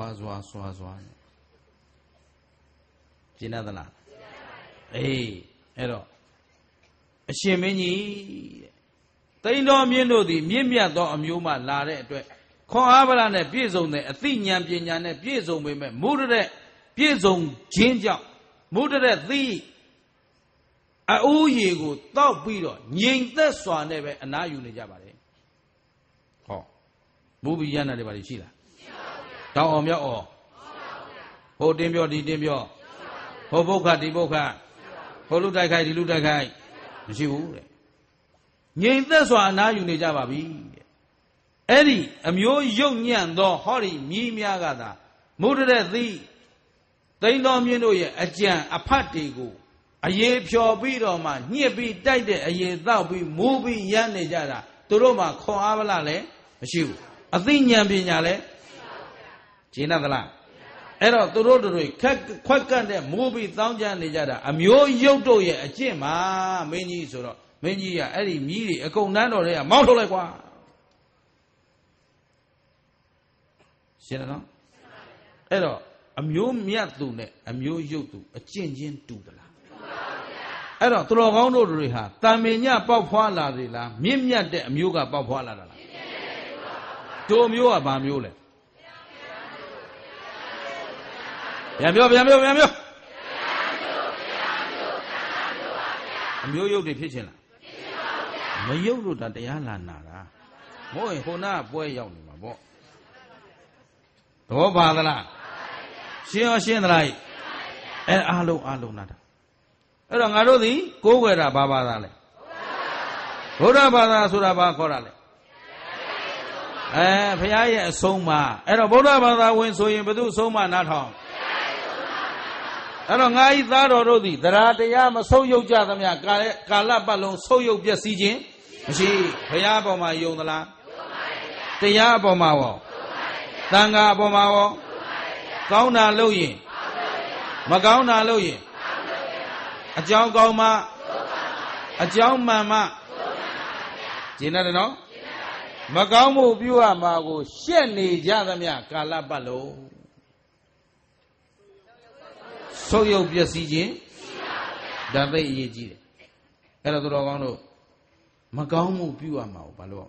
ရှင်းသလားအေးအဲ့တော့အရှင်မင်းကြီးတိန်တော်မြင့်တို့သည်မြင့်မြတ်သောအမျိုးမှလာတဲ့အတွက်ခွန်အားဗလာနဲ့ပြည့်စုံတဲ့အသိဉာဏ်ပညာနဲ့ပြည့်စုံပေမဲ့မုဒရက်ပြည့်စုံခြင်းကြောင့်မုဒရက်သီးအအိုးရေကိုတောက်ပြီးတော့ငြိမ်သက်စွာနဲ့ပဲအနားယူနေကြပါလေဟောမူပြီးရနာတွေပါလိရှိလားတောင်းအောင်မြောက်အောင်ဟိုတင်းပြောဒီတင်းပြောဟိုဘုခဒီဘုခဟိုလူတိုက်ခိုက်ဒီလူတိုက်ခိုက်မရှိဘူးတဲ့ငြိမ်သက်စွာအနားယူနေကြပါပြီတဲ့အဲ့ဒီအမျိုးရုပ်ညံ့သောဟောဒီမြည်များကသာမုဒရက်သီးသိန်းတော်မြင့်တို့ရဲ့အကြံအဖတ်တွေကိုအရေးဖြော်ပြီးတော့မှညှစ်ပြီးတိုက်တဲ့အရေးတောက်ပြီးမူးပြီးရမ်းနေကြတာသူတို့မှခွန်အားဗလာလည်းမရှိဘူးအသိဉာဏ်ပညာလည်းရှင်းသလားအဲ့တော့သူတို့တွေခွက်ကတ်တဲ့မူးပြီးတောင်းကြနေကြတာအမျိုးရုပ်တို့ရဲ့အကျင့်မှာမင်းကြီးဆိုတော့မင်းကြီးကအဲ့ဒီမြည်တွေအကုန်နန်းတော်တွေကမောင်းထုတ်လိုက်ကွာရှင်းတယ်နော်အဲ့တော့အမျိုးမြတ်သူနဲ့အမျိုးရုပ်သူအကျင့်ချင်းတူသလားအဲ့တော့သူတော်ကောင်းတို့တွေဟာတာမင်ညပေါက်ဖွာလာတယ်လားမြင့်မြတ်တဲ့အမျိုးကပေါက်ဖွာလာတာလားတို့မျိုးကဘာမျိုးလဲပြန်ပြောအမျိုးရုပ်တွေဖြစ်ချင်လားမရုပ်လို့ဒါတရားလာနာတာမဟုတ်ရင်ဟိုနာပွဲရောက်နေမှာပေါ့ဘောပါသလားရှင်းရောရှင်းသလားအဲအားလုံးနာတာအဲ့တော့ငါတို့သည်ကိုးကွယ်တာဘာဘာသာလဲဗုဒ္ဓဘာသာဆိုတာဘာခေါ်တာလဲဘုရားရဲ့အဆုံးအမအဲ့တော့ဗုဒ္ဓဘာသာဝင်ဆိုရင်ဘယ်သူအဆုံးအမနားထောင်အဲ့တော့ငါဤသားတော်တို့သည်တရားတရားမဆုပ်ယုတ်ကြသမျှကာလပတ်လုံးဆုပ်ယုတ်ပျက်စီးခြင်းမရှိဘုရားအပေါ်မှာယုံသလားတရားအပေါ်မှာရောသံဃာအပေါ်မှာရောကောင်းတာလုပ်ရင်မကောင်းတာလုပ်ရင်အကြောင်းကောင်းမှအကြောင်းမှန်မှကျင်တယ်နော်မကောင်းမှုပြုရမှာကိုရှက်နေကြသမျှကာလပတ်လုံးဆုပ်ယုတ်ပျက်စီးခြင်းဒါသိအရေးကြီးတယ်အဲ့တော့သူတော်ကောင်းတို့မကောင်းမှုပြုရမှာကိုဘာလို့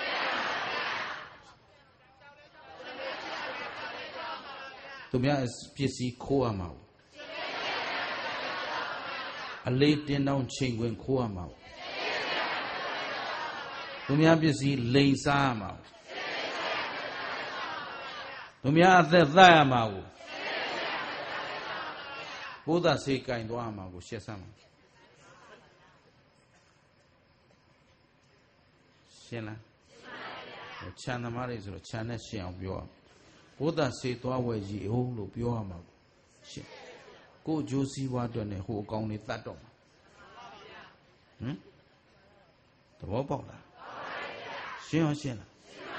သူများပစ္စည်းခိုးရမှာအလေးတင်းတောင်းချိန်ခွင်ခိုးရမှာသူများပစ္စည်းလိန်စားရမှာသူများအသက်သတ်ရမှာကိုဘုဒ္ဓဆေးကင်သွားရမှာကိုရှက်စမ်းမှာရှင်းလားခြံသမားတွေဆိုတော့ခြံနဲ့ရှင်းအောင်ပြောရဘုဒ္ဓဆေးသွားဝယ်ကြီးအောင်လို့ပြောရမှာရှင်းကိုဂျိုးစည်းဝါးအတွက်နဲ့ဟိုအကောင်တွေတတ်တော့မှာသဘောပေါက်လားရှင်းအောင်ရှင်းလား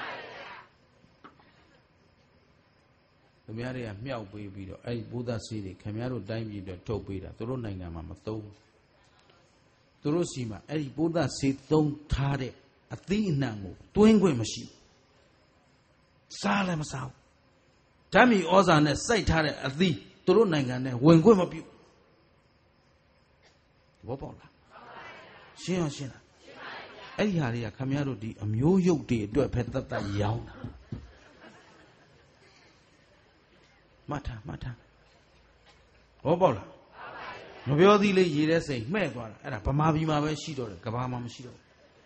သူများတွေကမြောက်ပေးပြီးတော့အဲ့ဒီဘုဒ္ဓဆေးတွေခင်ဗျားတို့တိုင်းပြည်အတွက်ထုတ်ပေးတာသူတို့နိုင်ငံမှာမသုံးသူတို့စီမှာအဲ့ဒီဘုဒ္ဓဆေးသုံးထားတဲ့အသီးအနှံကိုတွင်းခွင့်မရှိစားလည်းမစားဘူးဓာတ်မီဩဇာနဲ့စိုက်ထားတဲ့အသီးသူတို့နိုင်ငံနဲ့ဝင်ခွင့်မပြုဘောပေါက်လားရှင်းအောင်ရှင်းလားအဲ့ဒီဟာတွေကခမရတို့ဒီအမျိုးရုပ်တွေအတွက်ဖက်တတ်တတ်ရောင်းတာမှတ်ထားဘောပေါက်လားမပြောသေးလေရေတဲ့စိတ်မှဲ့သွားတာအဲ့ဒါဗမာပြည်မှာပဲရှိတော့တယ်ကဘာမှာမရှိတော့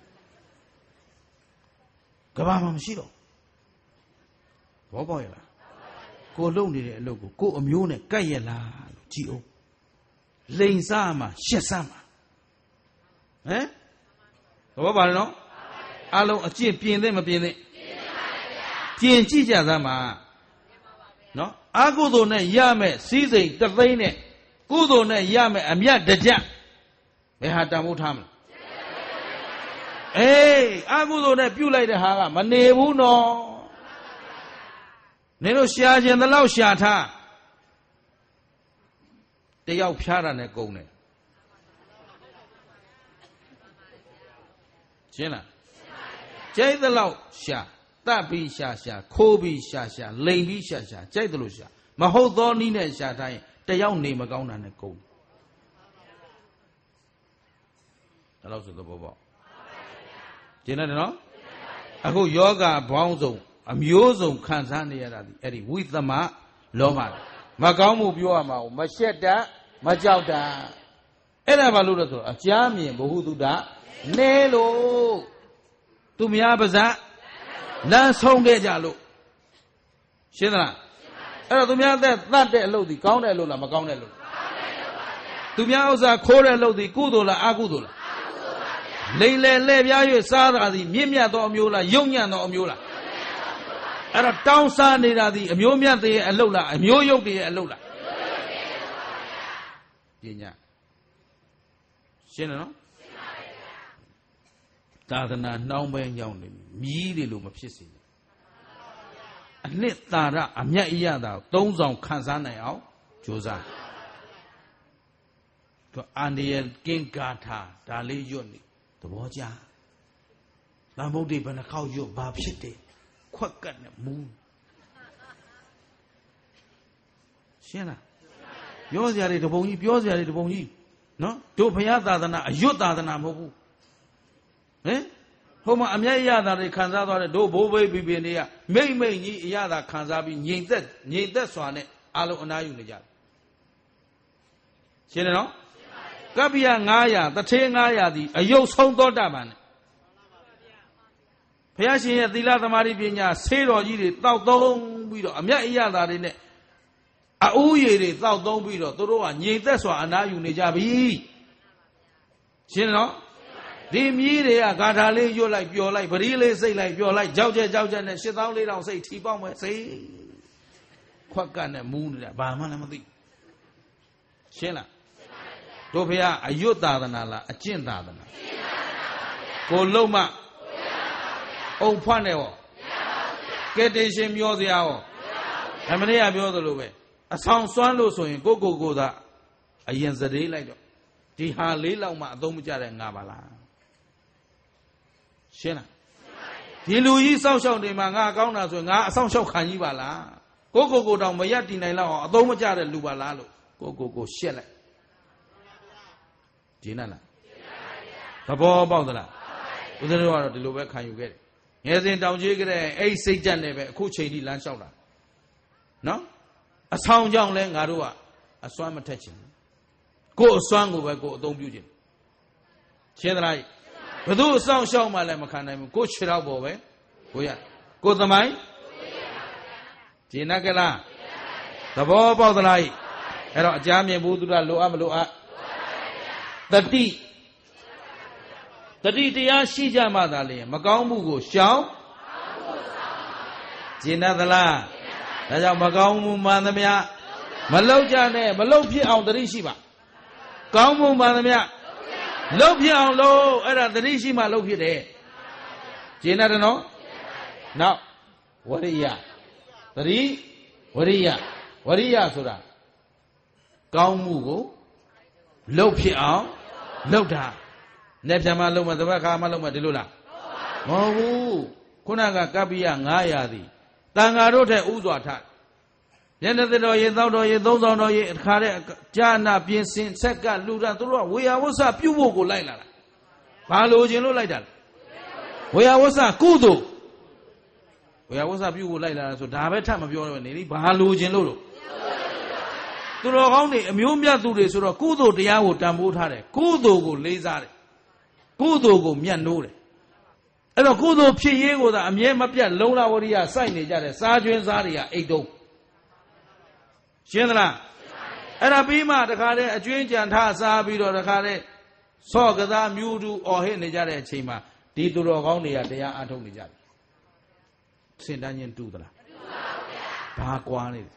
ကဘာမှာမရှိတော့ဘောပေါက်ရလားကိုလုံနေတဲ့အလုပ်ကိုအမျိုးနဲ့ကြိုက်ရလားလို့ကြည်အောင်လိန်စားမှာရှက်စားမှာသဘောပါနော်အလုံးအကျင့်ပြင်သင့်မပြင်သင့်ပြင်ကြည့်ကြသမ်းမှာနော်အာကုသိုလ်နဲ့ရမယ်စီးစိမ်တသိန်းနဲ့ကုသိုလ်နဲ့ရမယ်အမြတ်တစ်ကြက်ဘယ်ဟာတန်ဖိုးထားမလဲအာကုသိုလ်နဲ့ပြုတ်လိုက်တဲ့ဟာကမနေဘူးနော်နေလို့ရှာခြင်းတလောက်ရှာထားတယောက်ဖျားတာနဲ့ကုန်တယ်ရှင်းလားကြိုက်သလောက်ရှာတတ်ပြီးရှာခိုးပြီးရှာလိန်ပြီးရှာကြိုက်သလိုရှာမဟုတ်သောနည်းနဲ့ရှာထားရင်တယောက်နေမကောင်းတာနဲ့ကုန်ဒါလို့ဆိုသဘောပေါက်ရှင်းတယ်နော်အခုယောဂဘောင်းဆုံးအမျိုးစုံခံစားနေရတာဒီအဲ့ဒီဝိသမလောဘမကောင်းမှုပြောရမှာမရှက်တတ်မကြောက်တတ်အဲ့ဒါဘာလို့လဲဆိုတော့အကြမ်းမြင်ဘဟုတုတနဲလို့သူများပါဇက်လမ်းဆုံးခဲ့ကြလို့ရှင်းသလားအဲ့တော့သူများသက်တတ်တဲ့အလုပ်ဒီကောင်းတဲ့အလုပ်လားမကောင်းတဲ့အလုပ်သူများဥစ္စာခိုးတဲ့အလုပ်ဒီကုသိုလ်လားအကုသိုလ်လားလိမ်လေလှဲ့ပြား၍စားတာဒီမြင့်မြတ်သောအမျိုးလားယုံညံ့သောအမျိုးလားအဲ့တော့တောင်းစားနေတာဒီအမျိုးမြတ်တွေရဲ့အလုပ်လားအမျိုးယုတ်တွေရဲ့အလုပ်လားပညာရှင်းတယ်နော်သာသနာနှောင်းပဲညောင်းနေမြည်တယ်လို့မဖြစ်စေနဲ့အနှစ်သာရအမြတ်အရသာသုံးဆောင်ခံစားနိုင်အောင်ကြိုးစားတော့အန္တရာယ်ကင်းကာထာဒါလေးရွတ်နေသဘောကျသံဗုဒ္ဓဘယ်နှခေါက်ရွတ်ဘာဖြစ်တယ်ခွက်ကတ်နဲ့မူးရှင်းလားပြောစရာတွေတပုံကြီးပြောစရာတွေတပုံကြီးနော်တို့ဘုရားသာသနာအရွတ်သာသနာမဟုတ်ဘူးဟိုမှာအမျက်ရတာတွေခံစားသွားတဲ့တို့ဘိုးဘေးဘီဘင်တွေကမိမ့်ကြီးအရသာခံစားပြီးငြိမ်သက်စွာနဲ့အလုံးအနာယူနေကြတယ်ရှင်းတယ်နော်ကပ္ပိယ900တထေး900ဒီအယုတ်ဆုံးသောတာပန်နဲ့ဘုရားရှင်ရဲ့သီလသမာဓိပညာဆေးတော်ကြီးတွေတောက်သုံးပြီးတော့အမြတ်အရသာတွေနဲ့အအိုးရည်တွေတောက်သုံးပြီးတော့သူတို့ကငြိမ်သက်စွာအနားယူနေကြပြီရှင်းနော်ဒီမြည်တွေကဂါထာလေးရွတ်လိုက်ပျော်လိုက်ပရိလေးစိတ်လိုက်ပျော်လိုက်ကြောက်ချက်နဲ့84,000စိတ်ထီပေါက်မဲ့စိတ်ခွက်ကတ်နဲ့မူးနေတာဘာမှလည်းမသိရှင်းလားတို့ဖေကအယွတ်သာသနာလားအကျင့်သာသနာကိုလုံးမအုံဖွက်နဲ့ဟောကဲတေရှင်မျောစရာဟောအမနေ့ကပြောသလိုပဲအဆောင်စွမ်းလို့ဆိုရင်ကိုသာအရင်စရေးလိုက်တော့ဒီဟာလေးလောက်မှအသုံးမကျတဲ့ငါပါလားရှင်းလားဒီလူကြီးစောင့်ရှောက်နေမှာငါကောင်းတာဆိုရင်ငါအဆောင်ရှောက်ခံကြီးပါလားကိုတောင်မရက်တည်နိုင်လောက်အောင်အသုံးမကျတဲ့လူပါလားလို့ကိုရှက်လိုက်ဂျင်းလားသဘောပေါက်သလားဦးဇင်းတို့ကတော့ဒီလိုပဲခံယူခဲ့တယ်ငယ်စဉ်တောင်ကြီးကြတဲ့အဲ့စိတ်ကြက်နဲ့ပဲအခုချိန်ထိလမ်းလျှောက်တာနော်အဆောင်ကြောင့်လဲငါတို့ကအစွမ်းမထက်ချင်ဘူးကိုယ်အစွမ်းကိုပဲကိုယ်အသုံးပြုခြင်းရှင်းသလားဘယ်သူအဆောင်ရှောက်မှလည်းမခံနိုင်ဘူးကိုယ်ခြေတော့ပေါ်ပဲကိုရကိုယ်သမိုင်းဂျင်းကလားသဘောပေါက်သလားအဲ့တော့အကြမ်းမြင်ဘူးသူကလိုအပ်မလိုအပ်တတိတရားရှိကြမှသာလေမကောင်းမှုကိုရှောင်ကျင်သလားဒါကြောင့်မကောင်းမှုမှန်သမျှမလောက်ကြနဲ့မလောက်ဖြစ်အောင်တတိရှိပါကောင်းမှုမှန်သမျှလောက်ဖြစ်အောင်လို့အဲ့ဒါတတိရှိမှလောက်ဖြစ်တယ်ကျင်တယ်နော်နောက်ဝရိယတတိဝရိယဆိုတာကောင်းမှုကိုလောက်ဖြစ်အောင်လောက်တာနဲ့ပြန်မလုံးမတပတ်ခါမလုံးမဒီလိုလားမဟုတ်ဘူးခုနကကပ္ပိယ900သည်တန်ဃာတို့ထက်ဥစွာထမျက်နှာသတော်ရေသောက်တော်ရေသုံးဆောင်တော်ရေအခါတဲ့ကြာနာပြင်းစင်ဆက်ကလူတာသူတို့ကဝေယဝဆပြုတ်ဖို့ကိုလိုက်လာတာဘာလို့ခြင်းလို့လိုက်တာလဲဝေယဝဆကုသိုလ်ဝေယဝဆပြုတ်ဖို့လိုက်လာတာဆိုဒါပဲထပ်မပြောတော့နေလေဘာလို့ခြင်းလို့သူတော်ကောင်းတွေအမျိုးမြတ်သူတွေဆိုတော့ကုသိုလ်တရားကိုတန်ဖိုးထားတယ်ကုသိုလ်ကိုလေးစားတယ်ကုသိုလ်ကိုမြတ်နိုးတယ်အဲ့တော့ကုသိုလ်ဖြစ်ရေးကိုသာအမြဲမပြတ်လုံလဝရိယစိုက်နေကြတဲ့စားကျွင်းစားတွေကအိတ်တုံးရှင်းသလားအဲ့ဒါပြီးမှတခါတည်းအကျွင်းကြံထစားပြီးတော့တခါတည်းဆော့ကစားမြူတူအော်ဟစ်နေကြတဲ့အချိန်မှာဒီသူတော်ကောင်းတွေကတရားအားထုတ်နေကြတယ်စင်တန်းချင်းတူသလားမတူပါဘူးဗျာဘာကွာနေလဲ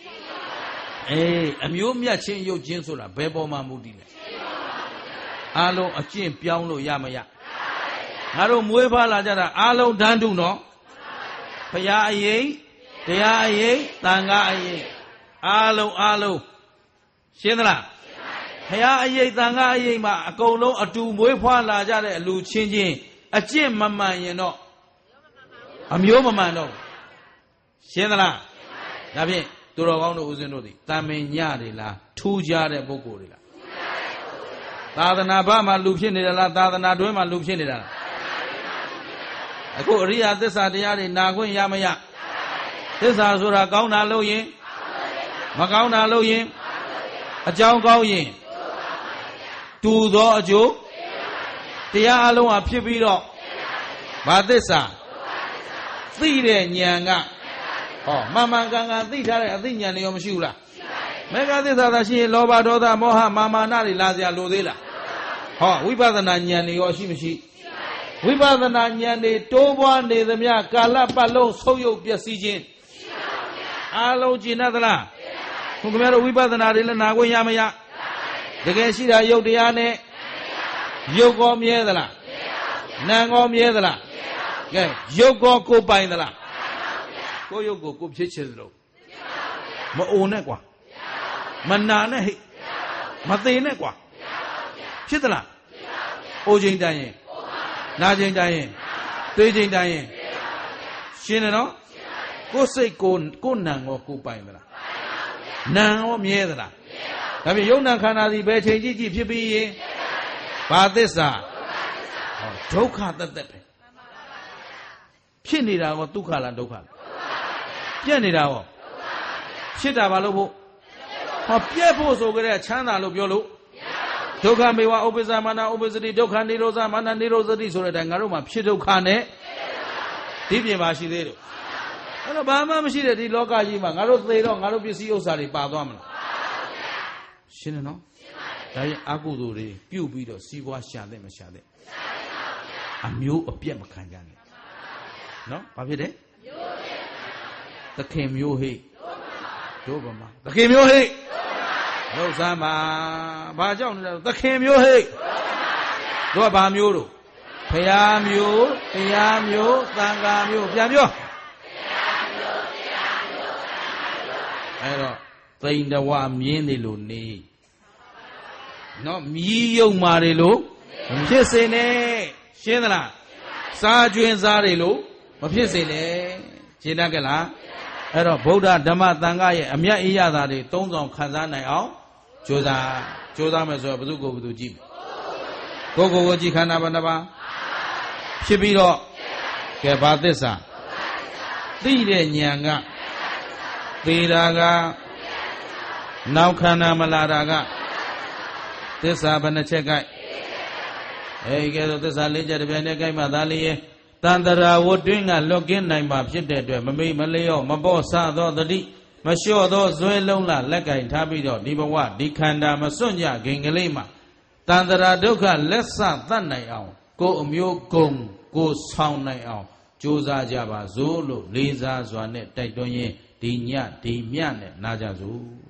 အမျိုးမြတ်ချင်းရုပ်ချင်းဆိုတာဘယ်ပေါ်မှာမူတည်လဲအားလုံးအကျင့်ပြောင်းလို့ရမရငါတို့မွေးဖွားလာကြတာအားလုံးတန်းတူနော်ဘုရားအရေးတရားအရေးသံဃာအရေးအားလုံးရှင်းသလားဘုရားအရေးသံဃာအရေးမှာအကုန်လုံးအတူမွေးဖွားလာကြတဲ့လူချင်းချင်းအကျင့်မမှန်ရင်တော့အမျိုးမမှန်တော့ရှင်းသလားဒါဖြင့်သူတော်ကောင်းတို့ဦးဇင်းတို့သည်တာမင်ညတွေလားထူးခြားတဲ့ပုဂ္ဂိုလ်တွေလားသာသနာ့ဘာမှလူဖြစ်နေတယ်လားသာသနာတွင်းမှာလူဖြစ်နေတာလားအခုအရိယာသစ္စာတရားတွေနာခွင့်ရမရသစ္စာဆိုတာကောင်းတာလို့ရင်မကောင်းတာလို့ရင်အကြောင်းကောင်းရင်တူသောအကျိုးတရားအလုံးဟာဖြစ်ပြီးတော့ဘာသစ္စာသိတဲ့ဉာဏ်ကဟောမှန်မှန်ကန်ကန်သိထားတဲ့အသိဉာဏ်တွေရောမရှိဘူးလားမေဃသစ္စာသာရှိရင်လောဘဒေါသမောဟမာနတွေလာစရာလိုသေးလားဟောဝိပဿနာဉာဏ်တွေရောရှိမရှိဝိပဿနာဉာဏ်တွေတိုးပွားနေသမျှကာလပတ်လုံးဆုံးယုတ်ပျက်စီးခြင်းအားလုံးကျင့်သလားခုခင်ဗျားတို့ဝိပဿနာတွေလည်းနာခွင့်ရမရတကယ်ရှိတာယုတ်တရားနဲ့ယုတ်ကောမြဲသလားနာမ်ကောမြဲသလားကဲယုတ်ကောကိုပိုင်သလားကိုယုတ်ကိုကိုဖြစ်ချင်သလိုမအိုနဲ့ကွာမနာနဲ့ဟိမသေးနဲ့ကွာဖြစ်သလားအိုချိန်တိုင်းရင်နာချိန်တိုင်းရင်သေးချိန်တိုင်းရင်ရှင်းတယ်နော်ကိုစိတ်ကိုနံကောကိုပိုင်သလားနံရောမြဲသလားဒါဖြင့်ယုံနံခန္ဓာသည်ဘယ်ချိန်ကြည့်ဖြစ်ပြီးရင်ဘာသစ္စာဒုက္ခတသက်ပဲဖြစ်နေတာကောဒုက္ခလားဒုက္ခလားပြက်နေတာကောဖြစ်တာဘာလို့ဖို့ဟောပြက်ဖို့ဆိုကြတဲ့ချမ်းသာလို့ပြောလို့ဒုက္ခမေဝဥပ္ပဇာမနာဥပ္ပဇ္ဇတိဒုက္ခនិရောဓမာနនិရောဓတိဆိုတဲ့အတိုင်းငါတို့မှာဖြစ်ဒုက္ခနဲ့ဒီပြင်မှာရှိသေးတယ်အဲ့တော့ဘာမှမရှိတဲ့ဒီလောကကြီးမှာငါတို့သေတော့ငါတို့ပစ္စည်းဥစ္စာတွေပါသွားမလားရှင်းတယ်နော်ဒါရင်အကုသိုလ်တွေပြုတ်ပြီးတော့စီးပွားရှာတဲ့မရှာတဲ့အမျိုးအပြက်မခံကြနဲ့နော်ဘာဖြစ်တယ်သခင်မျိုးဟိတို့ဗမာသခင်မျိုးဟိတို့စမ်းပါဘာကြောင့်လဲသခင်မျိုးဟိတို့ကဘာမျိုးတို့ဖရာမျိုးတရားမျိုးသံဃာမျိုးပြန်ပြောအဲ့တော့သိန်တဝမြင်းနေလို့နေနော်မြည်ယုံမာတွေလို့မဖြစ်စေနဲ့ရှင်းသလားစားကျွင်းစားတွေလို့မဖြစ်စေနဲ့ရှင်းတတ်ကြလားအဲ့တော့ဗုဒ္ဓဓမ္မသံဃာရဲ့အမြတ်အေးရတာတွေသုံးဆောင်ခံစားနိုင်အောင်ကြိုးစားမယ်ဆိုတော့ဘယ်သူကြည့်ကိုကိုကြည့်ခန္ဓာဘဏ္ဍပါဖြစ်ပြီးတော့ကဲဘာသစ္စာသိတဲ့ဉာဏ်ကသေတာကနောက်ခန္ဓာမလာတာကသစ္စာဘယ်နှချက်ကဲကဲတော့သစ္စာလေးချက်တစ်ပြိုင်တည်းကြိုက်မှသာလေးရဲ့တန်တရာဝတ်တွင်းကလွတ်ကင်းနိုင်မှာဖြစ်တဲ့အတွက်မမေ့မလျော့မပေါ့ဆသောတတိမလျှော့သောဇွဲလုံးလာလက်ကင်ထားပြီးတော့ဒီဘဝဒီခန္ဓာမစွန့်ကြခင်ကလေးမှာတန်တရာဒုက္ခလက်ဆသတ်နိုင်အောင်ကိုယ်အမျိုးကုံကိုဆောင်နိုင်အောင်ကြိုးစားကြပါစို့လို့လေးစားစွာနဲ့တိုက်တွန်းရင်းဒီညဒီမြနဲ့နာကြစို့